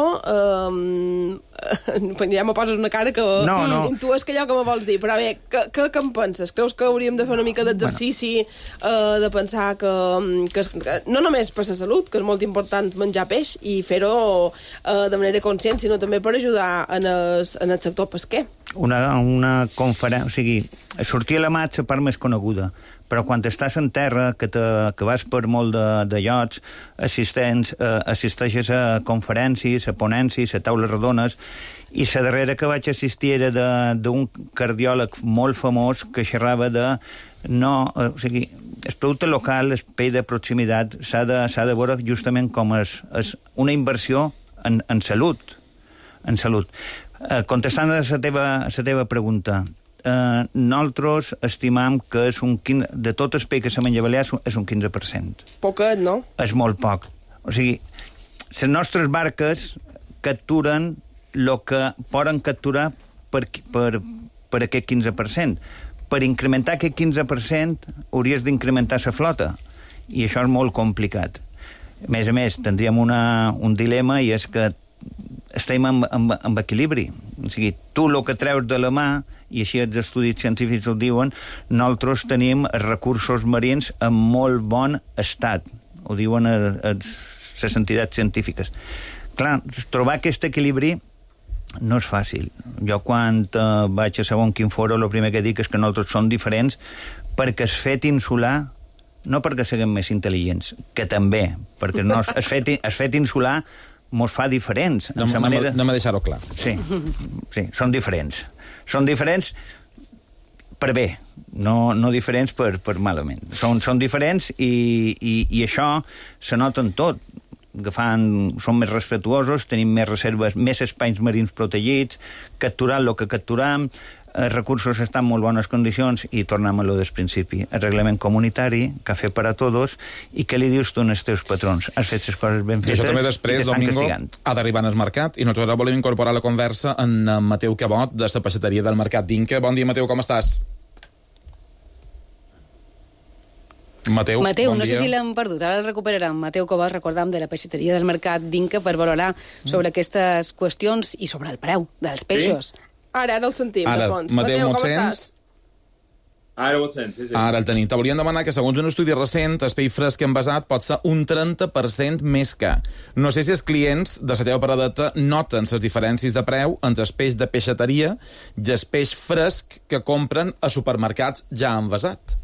Ja me poses una cara que intues que allò que me vols dir, però bé, què en penses? Creus que hauríem de fer una mica d'exercici de pensar que no només per la salut, que és molt important menjar peix i fer-ho de manera conscient, sinó també per ajudar en el sector pesquer? Una conferència, o sigui, sortir a la mar és la part més coneguda, però quan estàs en terra, que vas per molt de llocs, assisteixes a conferències, a ponències, a taules rodones, i la darrera que vaig assistir era d'un cardiòleg molt famós que xerrava o sigui, el producte local, el peix de proximitat, s'ha de veure justament com és una inversió en salut. Contestant a la teva pregunta, nosaltres estimam que de tot el peix que se menja balear és un 15%. Poquet, no? És molt poc. O sigui, les nostres barques capturen el que poden capturar per aquest 15%. Per incrementar aquest 15% hauries d'incrementar la flota, i això és molt complicat. A més, tindríem un dilema, i és que estem en equilibri. O sigui, tu el que treus de la mà, i així els estudis científics ho diuen, nosaltres tenim recursos marins en molt bon estat. Ho diuen les entitats científiques. Clar, trobar aquest equilibri no és fàcil. Jo quan vaig a segon quin foro, el primer que dic és que nosaltres som diferents perquè el fet insular, no perquè siguem més intel·ligents, que també, perquè el fet insular mos fa diferents. Anem a deixar-ho clar. Sí, són diferents. Són diferents per bé, no diferents per malament. Són diferents i això se nota en tot. Som més respectuosos, tenim més reserves, més espais marins protegits, capturar el que capturam, els recursos estan en molt bones condicions i tornem a lo del principi. El reglament comunitari, cafè per a tots, i què li dius tu als teus patrons? Has fet les coses ben fetes i després, t'estan Domingo, castigant. Ha d'arribar al mercat i nosaltres volem incorporar la conversa en Mateu Cabot, de la peixateria del Mercat d'Inca. Bon dia, Mateu, com estàs? Mateu, bon no sé dia. si l'hem perdut, ara el recuperarem. Mateu Cabot, recordam, de la peixateria del Mercat d'Inca, per valorar sobre aquestes qüestions i sobre el preu dels peixos. Sí? Ara el sentim, de fons. Mateu, com estàs? Ara ho sents, sí. Ara el tenim. Te volíem demanar que, segons un estudi recent, el peix fresc envasat pot ser un 30% més car. No sé si els clients de la teva paradeta noten les diferències de preu entre el peix de peixateria i el peix fresc que compren a supermercats ja envasat.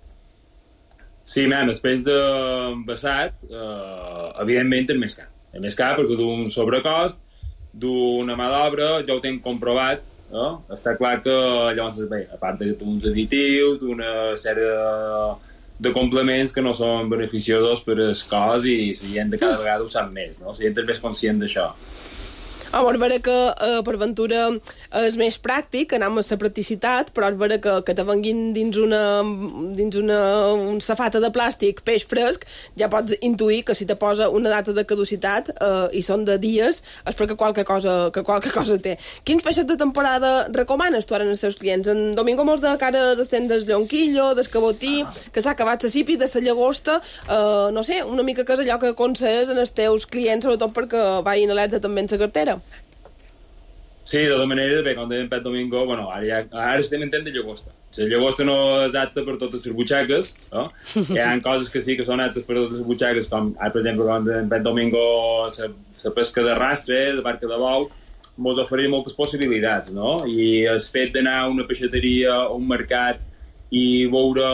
Sí, el peix d'envasat, evidentment, és més car. És més car perquè d'un sobrecost, d'una mà d'obra, ja ho tenc comprovat. Està clar que llavors, a part d'uns additius, d'una sèrie de complements que no són beneficiosos per al cos, i la gent de cada vegada ho sap més, no? La gent és més conscient d'això. És vera que per ventura és més pràctic, anar amb la practicitat, però és vera que te venguin dins una safata de plàstic peix fresc, ja pots intuir que si te posa una data de caducitat i són de dies, és perquè qualque cosa té. Quins peixos de temporada recomanes tu ara als teus clients? En Domingo molts de cara estem del llonquillo, del cabotí, que s'ha acabat la sípi, de la llagosta, no sé, una mica que és allò que aconselles als teus clients, sobretot perquè vagin alerta també en la cartera. Sí, de totes maneres, bé, com deia en Pep Domingo, ara estem en temps de llagosta. La llagosta no és apta per totes les butxaques, no? Hi ha coses que sí que són aptes per totes les butxaques, com, per exemple, com deia en Pep Domingo, la pesca de rastre, de barca de bou, mos ofereix moltes possibilitats, no? I el fet d'anar a una peixateria, a un mercat, i veure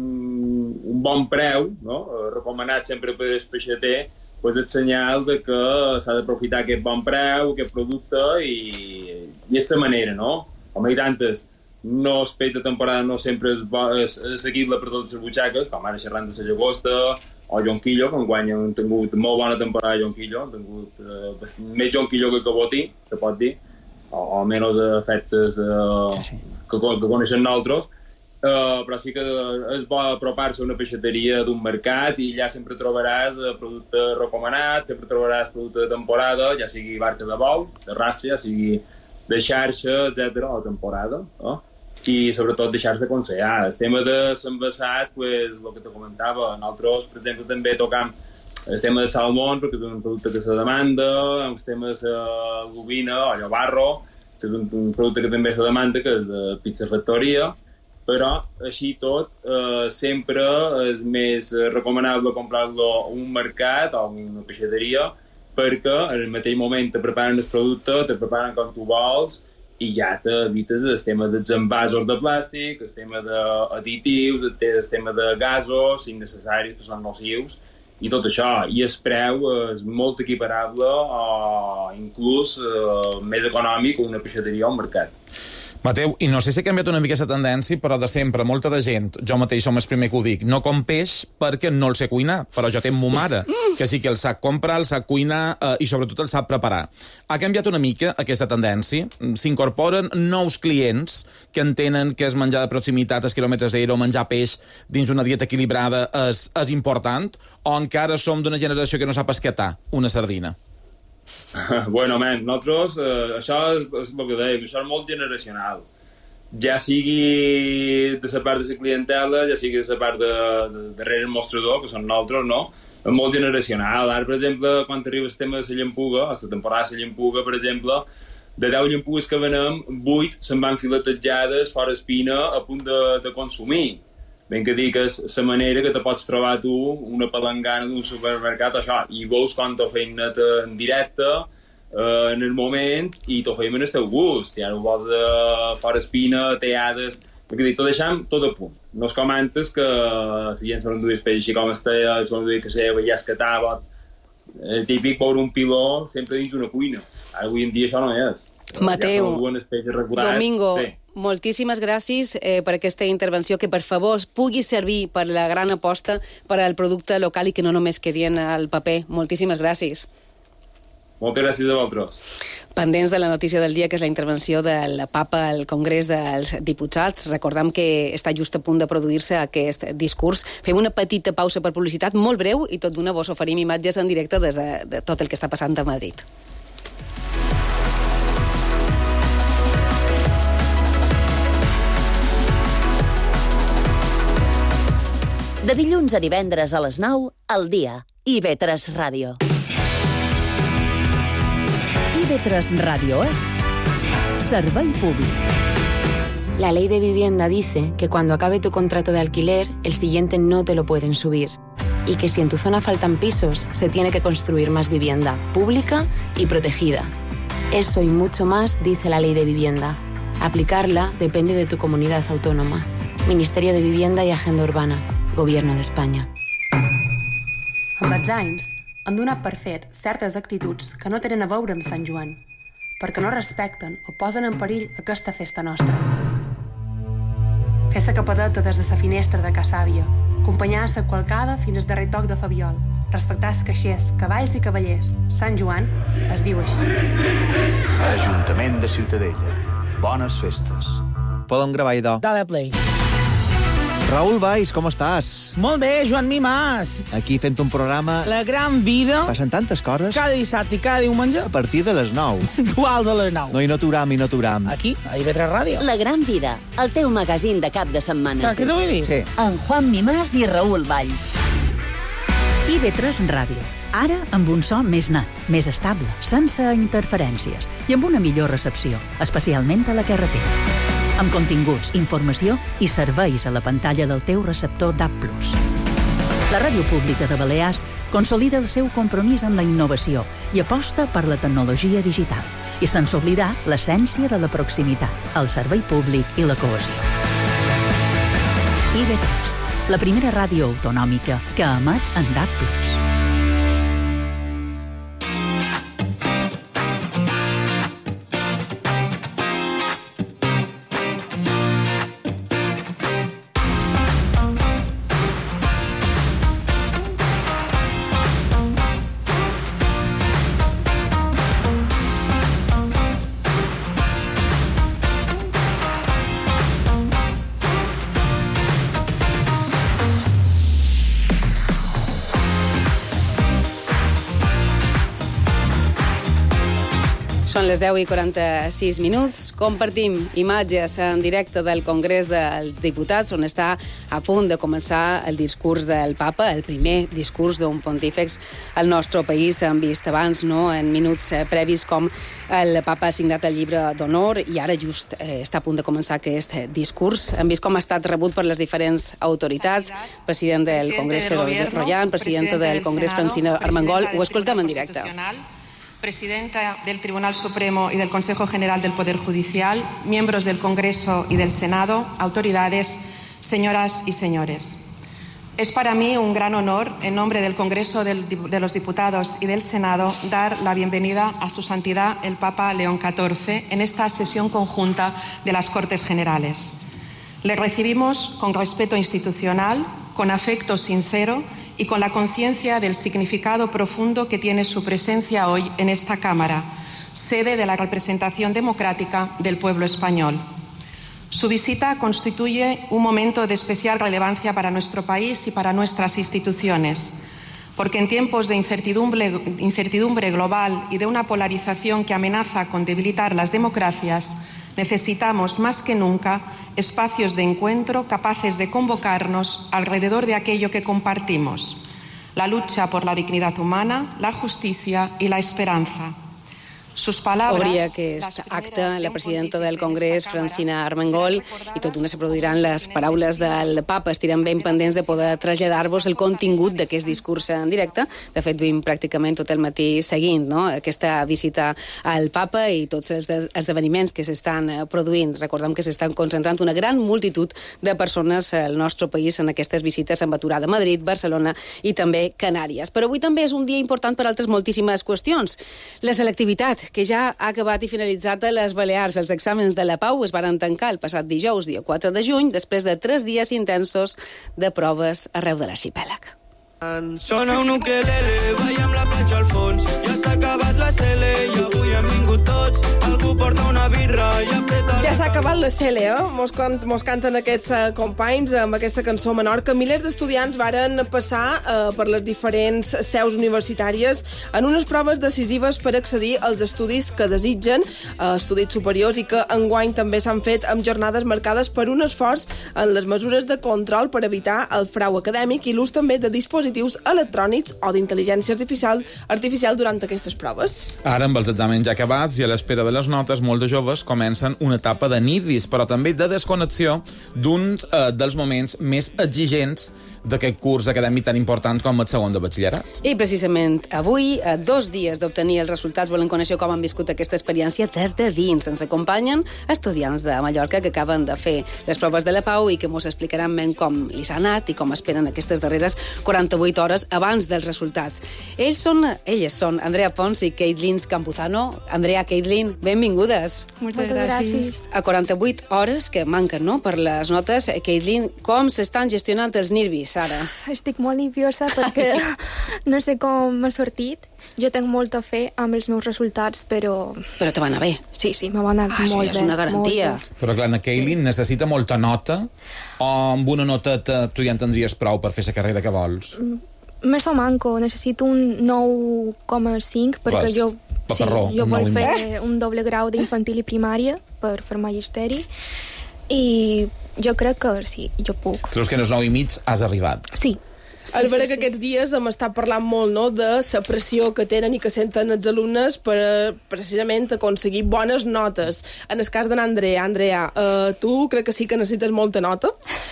un bon preu, no? Recomanat sempre per el peixater, és el senyal de que s'ha d'aprofitar aquest bon preu, aquest producte, i és la manera, no? Com hi tantes, el peix de temporada no sempre és assequible per totes les butxaques, com ara xerrant de la llagosta o jonquillo, que enguany han tingut molt bona temporada de jonquillo, han tingut més jonquillo que cabotí, se pot dir, o menys efectes que coneixem nosaltres, però sí que és bo apropar-se a una peixateria d'un mercat i allà sempre trobaràs producte recomanat, sempre trobaràs producte de temporada, ja sigui barca de bou, de rastre, ja sigui de xarxa, etc., o temporada, no? I sobretot deixar-se aconsellar. El tema de l'envasat, el que te comentava, nosaltres, per exemple, també tocam el tema del salmón, perquè és un producte que se demanda, el tema de la lubina o llobarro, que és un producte que també se demanda, que és de pizza factoria, però així tot sempre és més recomanable comprar-lo a un mercat o a una peixateria, perquè al mateix moment te preparen el producte, te preparen com tu vols, i ja t'evites el tema dels envasos de plàstic, el tema d'additius, el tema de gasos innecessaris que són nocius, i tot això. I el preu és molt equiparable o inclús més econòmic que una peixateria o un mercat. Mateu, i no sé si ha canviat una mica la tendència, però de sempre, molta de gent, jo mateix som el primer que ho dic, no com peix perquè no el sé cuinar, però jo tenc mo mare, que sí que el sap comprar, el sap cuinar i sobretot el sap preparar. Ha canviat una mica aquesta tendència? S'incorporen nous clients que entenen que és menjar de proximitat, els quilòmetres zero, menjar peix dins una dieta equilibrada és important, o encara som d'una generació que no sap esquetar una sardina? Bueno, nosaltres, això és el que dèiem, això és molt generacional. Ja sigui de la part de la clientela, ja sigui de la part de darrere el mostrador, que són nosaltres, no? molt generacional. Ara, per exemple, quan arriba el tema de la llampuga, a la temporada de la llampuga, per exemple, de 10 llampugues que venem, 8 se'n van filetejades fora espina a punt de consumir. Ben que dic, és la manera que te pots trobar tu una palangana d'un supermercat, això, i veus com t'ho feim net en directe, en el moment, i t'ho feim en el teu gust. Si ara ho vols fora espina, teades... Perquè dic, t'ho deixem tot a punt. No és com antes que si gent se l'enduís peix així com estava, se l'enduís que seva, ja escatava. El típic veure un piló sempre dins una cuina. Ara, avui en dia això no és. Mateu, ja Domingo, sí. Moltíssimes gràcies per aquesta intervenció, que per favor pugui servir per la gran aposta per al producte local i que no només quedi en el paper. Moltíssimes gràcies. Moltes gràcies a vosaltres. Pendents de la notícia del dia, que és la intervenció del papa al Congrés dels Diputats. Recordem que està just a punt de produir-se aquest discurs. Fem una petita pausa per publicitat molt breu i tot d'una vos oferim imatges en directe de tot el que està passant a Madrid. De dilluns a divendres a les 9, al dia. IB3 Ràdio. IB3 Radio es Servei Públic. La ley de vivienda dice que cuando acabe tu contrato de alquiler, el siguiente no te lo pueden subir. Y que si en tu zona faltan pisos, se tiene que construir más vivienda pública y protegida. Eso y mucho más dice la ley de vivienda. Aplicarla depende de tu comunidad autónoma. Ministerio de Vivienda y Agenda Urbana. Gobierno d'Espanya. Amb els anys, han donat per fet certes actituds que no tenen a veure amb Sant Joan, perquè no respecten o posen en perill aquesta festa nostra. Fer la capadeta des de la finestra de Ca Sàvia, acompanyar la qualcada fins al darrer toc de Fabiol, respectar els caixers, cavalls i cavallers. Sant Joan es diu així. Ajuntament de Ciutadella. Bones festes. Podem gravar, idò. Dale play. Raül Valls, com estàs? Molt bé, Joan Mimàs. Aquí fent un programa... La gran vida. Passen tantes coses. Cada dissabte i cada diumenge. A partir de les 9. Duals a les 9. No, i no t'uram. Aquí, a IB3 Ràdio. La gran vida, el teu magazín de cap de setmana. Saps què t'ho vull dir? Sí. En Juan Mimàs i Raül Valls. IB3 Ràdio. Ara amb un so més net, més estable, sense interferències i amb una millor recepció, especialment a la carretera. Amb continguts, informació i serveis a la pantalla del teu receptor DAB+. La Ràdio Pública de Balears consolida el seu compromís amb la innovació i aposta per la tecnologia digital, i sense oblidar l'essència de la proximitat, el servei públic i la cohesió. IB3, la primera ràdio autonòmica que emet en DAB+. Són les 10 i 46 minuts. Compartim imatges en directe del Congrés dels Diputats, on està a punt de començar el discurs del papa, el primer discurs d'un pontífex al nostre país. Hem vist abans, no, en minuts previs, com el papa ha signat el llibre d'honor i ara just està a punt de començar aquest discurs. Hem vist com ha estat rebut per les diferents autoritats, president del Congrés Pedro Royan, presidenta del Congrés Francina Armengol. Ho escoltem en directe. Presidenta del Tribunal Supremo y del Consejo General del Poder Judicial, miembros del Congreso y del Senado, autoridades, señoras y señores. Es para mí un gran honor, en nombre del Congreso de los Diputados y del Senado, dar la bienvenida a Su Santidad el Papa León XIV en esta sesión conjunta de las Cortes Generales. Le recibimos con respeto institucional, con afecto sincero y con la conciencia del significado profundo que tiene su presencia hoy en esta Cámara, sede de la representación democrática del pueblo español. Su visita constituye un momento de especial relevancia para nuestro país y para nuestras instituciones, porque en tiempos de incertidumbre global y de una polarización que amenaza con debilitar las democracias, necesitamos más que nunca espacios de encuentro capaces de convocarnos alrededor de aquello que compartimos, la lucha por la dignidad humana, la justicia y la esperanza. Sus palabras... Obria aquest acte la presidenta del Congrés, Francina Armengol, i tot d'una se produiran les paraules del papa. Estirem ben pendents de poder traslladar-vos el contingut d'aquest discurs en directe. De fet, vim pràcticament tot el matí seguint, no?, aquesta visita al papa i tots els esdeveniments que s'estan produint. Recordem que s'estan concentrant una gran multitud de persones al nostre país en aquestes visites amb aturada a Madrid, Barcelona i també Canàries. Però avui també és un dia important per altres moltíssimes qüestions. La selectivitat, que ja ha acabat i finalitzat a les Balears. Els exàmens de la Pau es varen tancar el passat dijous, dia 4 de juny, després de 3 dies intensos de proves arreu de l'arxipèlag. Sona un ukelele, balla amb la platja al fons. Ja s'ha acabat la cele i avui hem vingut tots. Algú porta una birra i apreta... Ja s'ha acabat la cele, Mos canten aquests companys amb aquesta cançó a Menorca. Milers d'estudiants varen passar per les diferents seus universitàries en unes proves decisives per accedir als estudis que desitgen, estudis superiors, i que enguany també s'han fet amb jornades marcades per un esforç en les mesures de control per evitar el frau acadèmic i l'ús també de dispositius electrònics o d'intel·ligència artificial durant aquestes proves. Ara, amb els exàmens ja acabats i a l'espera de les notes, molts de joves comencen una etapa de nervis, però també de desconnexió d'un dels moments més exigents d'aquest curs acadèmic tan important com el segon de batxillerat. I precisament avui, a 2 dies d'obtenir els resultats, volem conèixer com han viscut aquesta experiència des de dins. Ens acompanyen estudiants de Mallorca que acaben de fer les proves de la Pau i que ens explicaran ben com li s'ha anat i com esperen aquestes darreres 48 hores abans dels resultats. Elles són Andrea Pons i Caitlin Campuzano. Andrea, Caitlin, benvingudes. Moltes gràcies. A 48 hores que manquen, no?, per les notes. Caitlin, com s'estan gestionant els nervis ara? Estic molt nerviosa perquè no sé com m'ha sortit. Jo tinc molta fe amb els meus resultats, però... Però te va anar bé. Sí, me va anar molt bé. Això és una garantia. Però clar, la Caitlin necessita molta nota o amb una nota tu ja en tindries prou per fer la carrera que vols? Més o manco. Necessito un 9,5 perquè jo vol fer un doble grau d'infantil i primària per fer magisteri i jo crec que sí, jo puc. Creus que en els 9,5 has arribat? Sí. És vera que aquests dies hem estat parlant molt, no?, de la pressió que tenen i que senten els alumnes per precisament aconseguir bones notes. En el cas d'Andrea, tu crec que sí que necessites molta nota.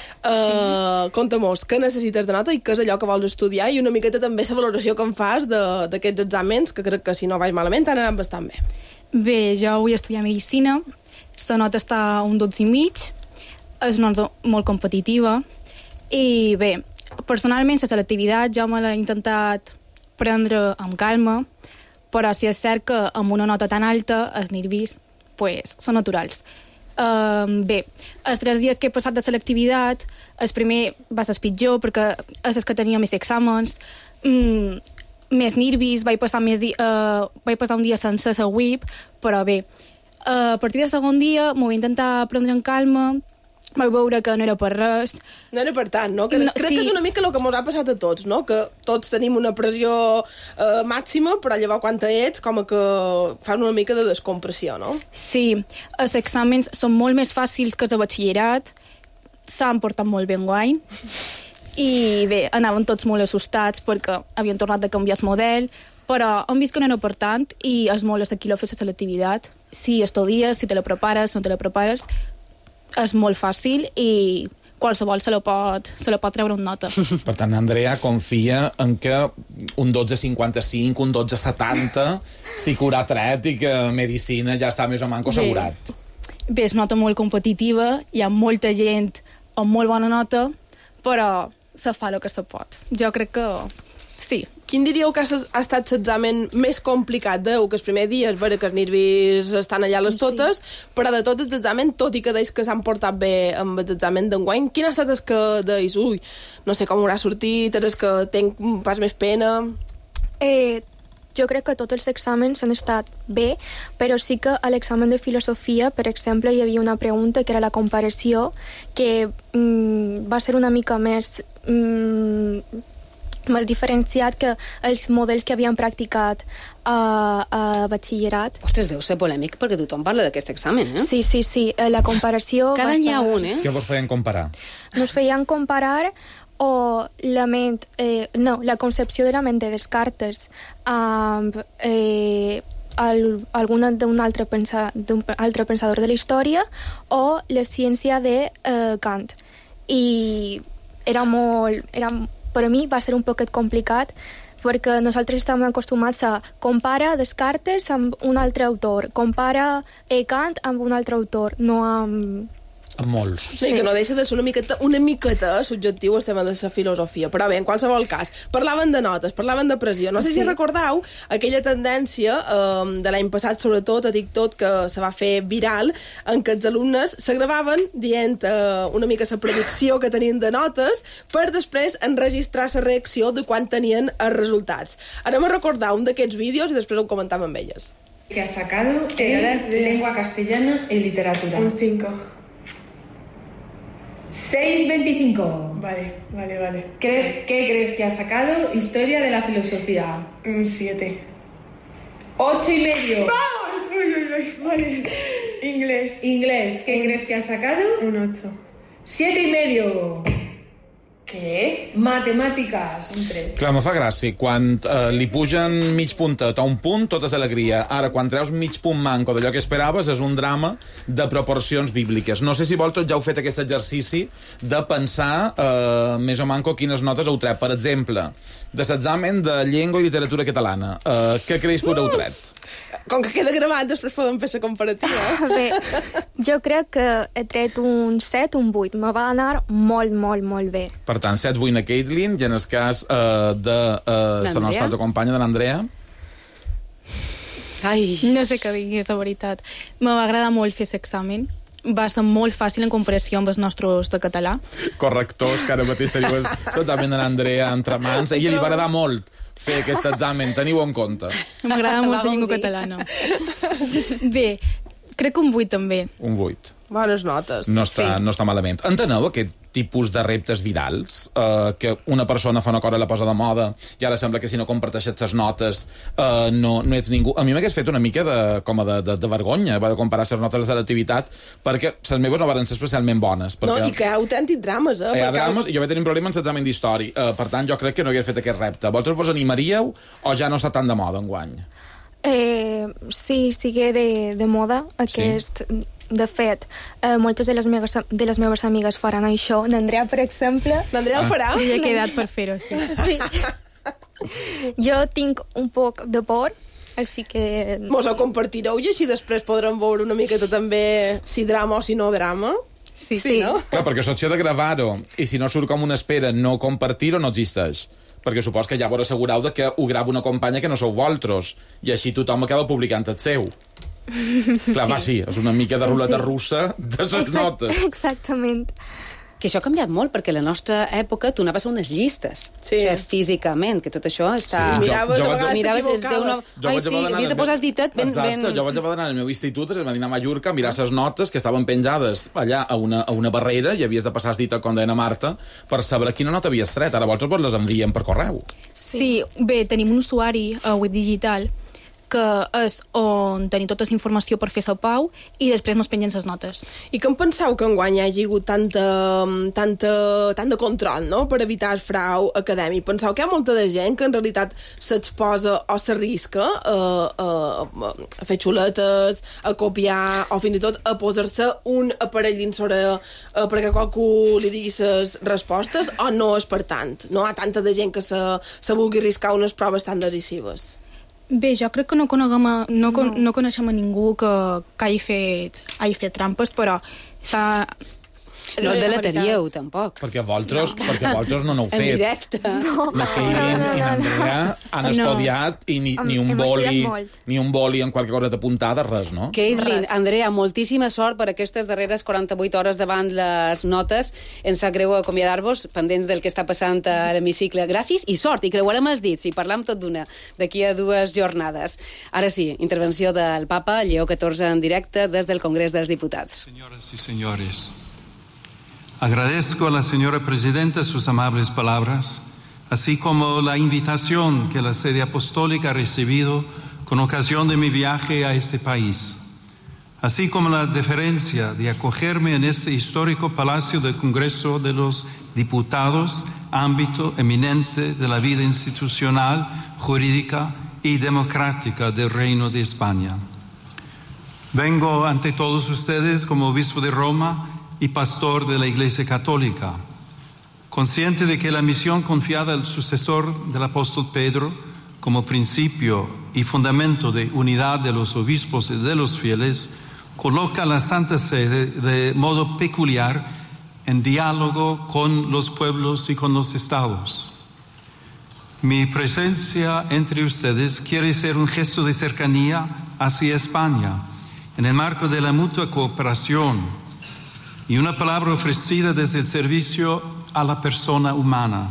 Conta-mos, què necessites de nota i què és allò que vols estudiar i una miqueta també la valoració que en fas d'aquests exàmens, que crec que si no vaig malament han anat bastant bé. Bé, jo vull estudiar Medicina, la nota està un 12,5, és una nota molt competitiva i bé, personalment la selectivitat jo me l'he intentat prendre amb calma, però sí és cert que amb una nota tan alta els nervis són naturals. Bé, els 3 dies que he passat de selectivitat, el primer va ser pitjor perquè és el que tenia més exàmens, més nervis, vaig passar un dia sense la WIP, però bé, a partir del segon dia m'ho vaig intentar prendre amb calma, vaig veure que no era per res. No era per tant, no? Crec que és una mica el que ens ha passat a tots, no? Que tots tenim una pressió màxima, però llavors quan ets com que fan una mica de descompressió, no? Sí, els exàmens són molt més fàcils que els de batxillerat, s'han portat molt bé enguany, i bé, anaven tots molt assustats perquè havien tornat a canviar el model, però hem vist que no era per tant i és molt assequible fer la selectivitat. Si estudies, si te la prepares, no te la prepares, és molt fàcil i qualsevol se la pot treure una nota. Per tant, Andrea confia en que un 12,55, un 12,70, psicoratret i que Medicina ja està més o menys assegurat. Bé, és nota molt competitiva, hi ha molta gent amb molt bona nota, però se fa el que se pot. Jo crec que sí. Quin diríeu que ha estat l'examen més complicat? Deu que els primers dies, veure que els nervis estan allà a les totes, però de tot l'examen, tot i que deis que s'han portat bé amb l'examen d'enguany, quin ha estat el que deis, no sé com haurà sortit, és que tinc pas més pena? Jo crec que tots els exàmens han estat bé, però sí que a l'examen de filosofia, per exemple, hi havia una pregunta que era la comparació, que va ser una mica més diferenciat que els models que havien practicat a batxillerat. Ostres, deu ser polèmic perquè tothom parla d'aquest examen, eh? Sí, la comparació... Cada any hi ha un, eh? Què vos feien comparar? Nos feien comparar o la concepció de la ment de Descartes amb d'un altre pensador de la història, o la ciència de Kant. I per a mi va ser un poquet complicat, perquè nosaltres estem acostumats a comparar Descartes amb un altre autor, compara Kant amb un altre autor, no amb molts. Sí, que no deixa de ser una miqueta subjectiu el tema de la filosofia. Però bé, en qualsevol cas, parlaven de notes, parlaven de pressió. No sé si recordeu aquella tendència de l'any passat, sobretot a TikTok, que se va fer viral, en què els alumnes se gravaven dient una mica la predicció que tenien de notes per després enregistrar la reacció de quan tenien els resultats. Anem a recordar un d'aquests vídeos i després ho comentam amb elles. Que ha sacado lengua castellana y literatura. Un 5. 6,25. Vale. ¿Qué crees que ha sacado? Historia de la filosofía. Un 7. 8,5. ¡Vamos! Uy, vale. Inglés. ¿Qué crees que ha sacado? Un 8. 7,5. Què? Matemàtiques. Un 3. Clar, me fa gràcia. Quan li pugen mig puntet a un punt, tot és alegria. Ara, quan treus mig punt manco d'allò que esperaves, és un drama de proporcions bíbliques. No sé si vosaltres ja heu fet aquest exercici de pensar més o manco quines notes heu tret. Per exemple, de l'examen de llengua i literatura catalana. Què creus que haureu tret? Com que queda gravat, després podem fer la comparativa. Bé, jo crec que he tret un 7, un 8. Me va anar molt bé. Per tant, 7 vull a Caitlin, i en el cas de la nostra altra companya, de l'Andrea. No sé què dir, és la veritat. Me va agradar molt fer l'examen. Va ser molt fàcil en comparació amb els nostres de català. Correctors, que ara mateix teniu totalment de l'Andrea entre mans. A ella li va agradar molt fer aquest examen, teniu-ho en compte. M'agrada molt la llengua catalana. Bé, crec que un 8 també. Un 8. Bones notes. No està malament. Enteneu aquest tipus de reptes virals? Que una persona fa una cosa, la posa de moda, i ara sembla que si no comparteixes les notes no ets ningú. A mi m'hagués fet una mica de vergonya de comparar les notes de l'activitat, perquè les meves no van ser especialment bones. No, i que hi ha autèntics drames, Hi ha drames, i jo vaig tenir un problema en l'examen d'història. Per tant, jo crec que no hagués fet aquest repte. Vosaltres vos animaríeu o ja no està tan de moda enguany? Sí, sigue de moda aquest... Sí. De fet, moltes de les meves amigues faran això. N'Andrea, per exemple... N'Andrea ho farà? Ja he quedat per fer-ho, sí. Jo tinc un poc de por, així que... Mos ho compartireu i així després podrem veure una miqueta també si drama o si no drama? Sí. No? Clar, perquè l'opció de gravar-ho, i si no surt com una espera, no compartir-ho, no existeix. Perquè supos que ja vos assegureu que ho grava una companya que no sou vosaltres, i així tothom acaba publicant el seu. Clar, va, sí, és una mica de ruleta russa de les notes. Exactament. Que això ha canviat molt, perquè a la nostra època tu anaves a unes llistes. Sí. O sigui, físicament, que tot això està... Sí, miraves, havies de posar el ditet ben... Exacte, jo vaig haver d'anar al meu institut, a Medina Mallorca, a mirar les notes que estaven penjades allà a una barrera, i havies de passar el ditet, com deia Marta, per saber quina nota havies tret. Ara vosaltres vos les envien per correu. Sí, bé, tenim un usuari a Web Digital que és on tenir tota la informació per fer el pau, i després ens pengen les notes. I com penseu que enguany hi hagi hagut tant de control, no?, per evitar el frau acadèmic? Penseu que hi ha molta de gent que en realitat s'exposa o s'arrisca a fer xuletes, a copiar, o fins i tot a posar-se un aparell dins sobre perquè qualcú li digui les respostes, o no és per tant? No hi ha tanta de gent que se vulgui arriscar unes proves tan decisives? Bé, jo crec que no coneixem a ningú que hagi fet trampes, però no es delataríeu, tampoc. Perquè vosaltres no n'heu fet. En directe. La Caitlin i l'Andrea han estudiat i ni un boli en qualque cosa d'apuntada, res, no? Caitlin, Andrea, moltíssima sort per aquestes darreres 48 hores davant les notes. Ens sap greu acomiadar-vos, pendents del que està passant a l'hemicicle. Gràcies i sort, i creuarem els dits, i parlam tot d'una, d'aquí a 2 jornades. Ara sí, intervenció del papa Lleó XIV en directe des del Congrés dels Diputats. Señoras y señores, agradezco a la señora presidenta sus amables palabras, así como la invitación que la sede apostólica ha recibido con ocasión de mi viaje a este país, así como la deferencia de acogerme en este histórico Palacio del Congreso de los Diputados ámbito eminente de la vida institucional, jurídica y democrática del Reino de España. Vengo ante todos ustedes como obispo de Roma y pastor de la Iglesia Católica, consciente de que la misión confiada al sucesor del apóstol Pedro, como principio y fundamento de unidad de los obispos y de los fieles, coloca a la Santa Sede de modo peculiar en diálogo con los pueblos y con los estados. Mi presencia entre ustedes quiere ser un gesto de cercanía hacia España, en el marco de la mutua cooperación y una palabra ofrecida desde el servicio a la persona humana.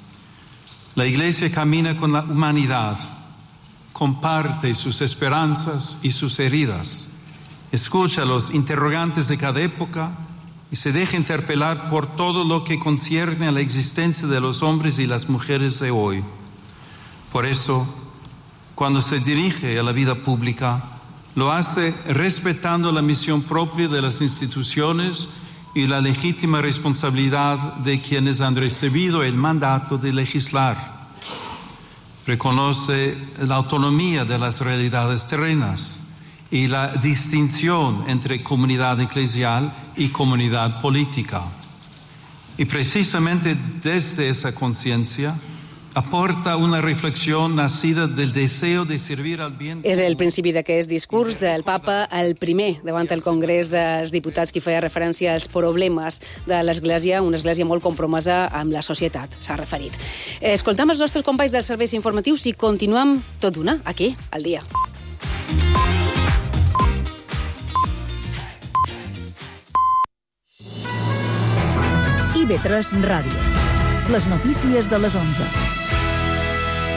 La Iglesia camina con la humanidad, comparte sus esperanzas y sus heridas, escucha los interrogantes de cada época y se deja interpelar por todo lo que concierne a la existencia de los hombres y las mujeres de hoy. Por eso, cuando se dirige a la vida pública, lo hace respetando la misión propia de las instituciones y la legítima responsabilidad de quienes han recibido el mandato de legislar. Reconoce la autonomía de las realidades terrenas y la distinción entre comunidad eclesial y comunidad política. Y precisamente desde esa conciencia aporta una reflexión nacida del deseo de servir al bien... És el principi d'aquest discurs del papa, el primer davant el Congrés dels Diputats, qui feia referència als problemes de l'Església, una església molt compromesa amb la societat, s'ha referit. Escoltam els nostres companys dels serveis informatius i continuem tot d'una, aquí, al dia. IB3 Ràdio. Les notícies de les 11.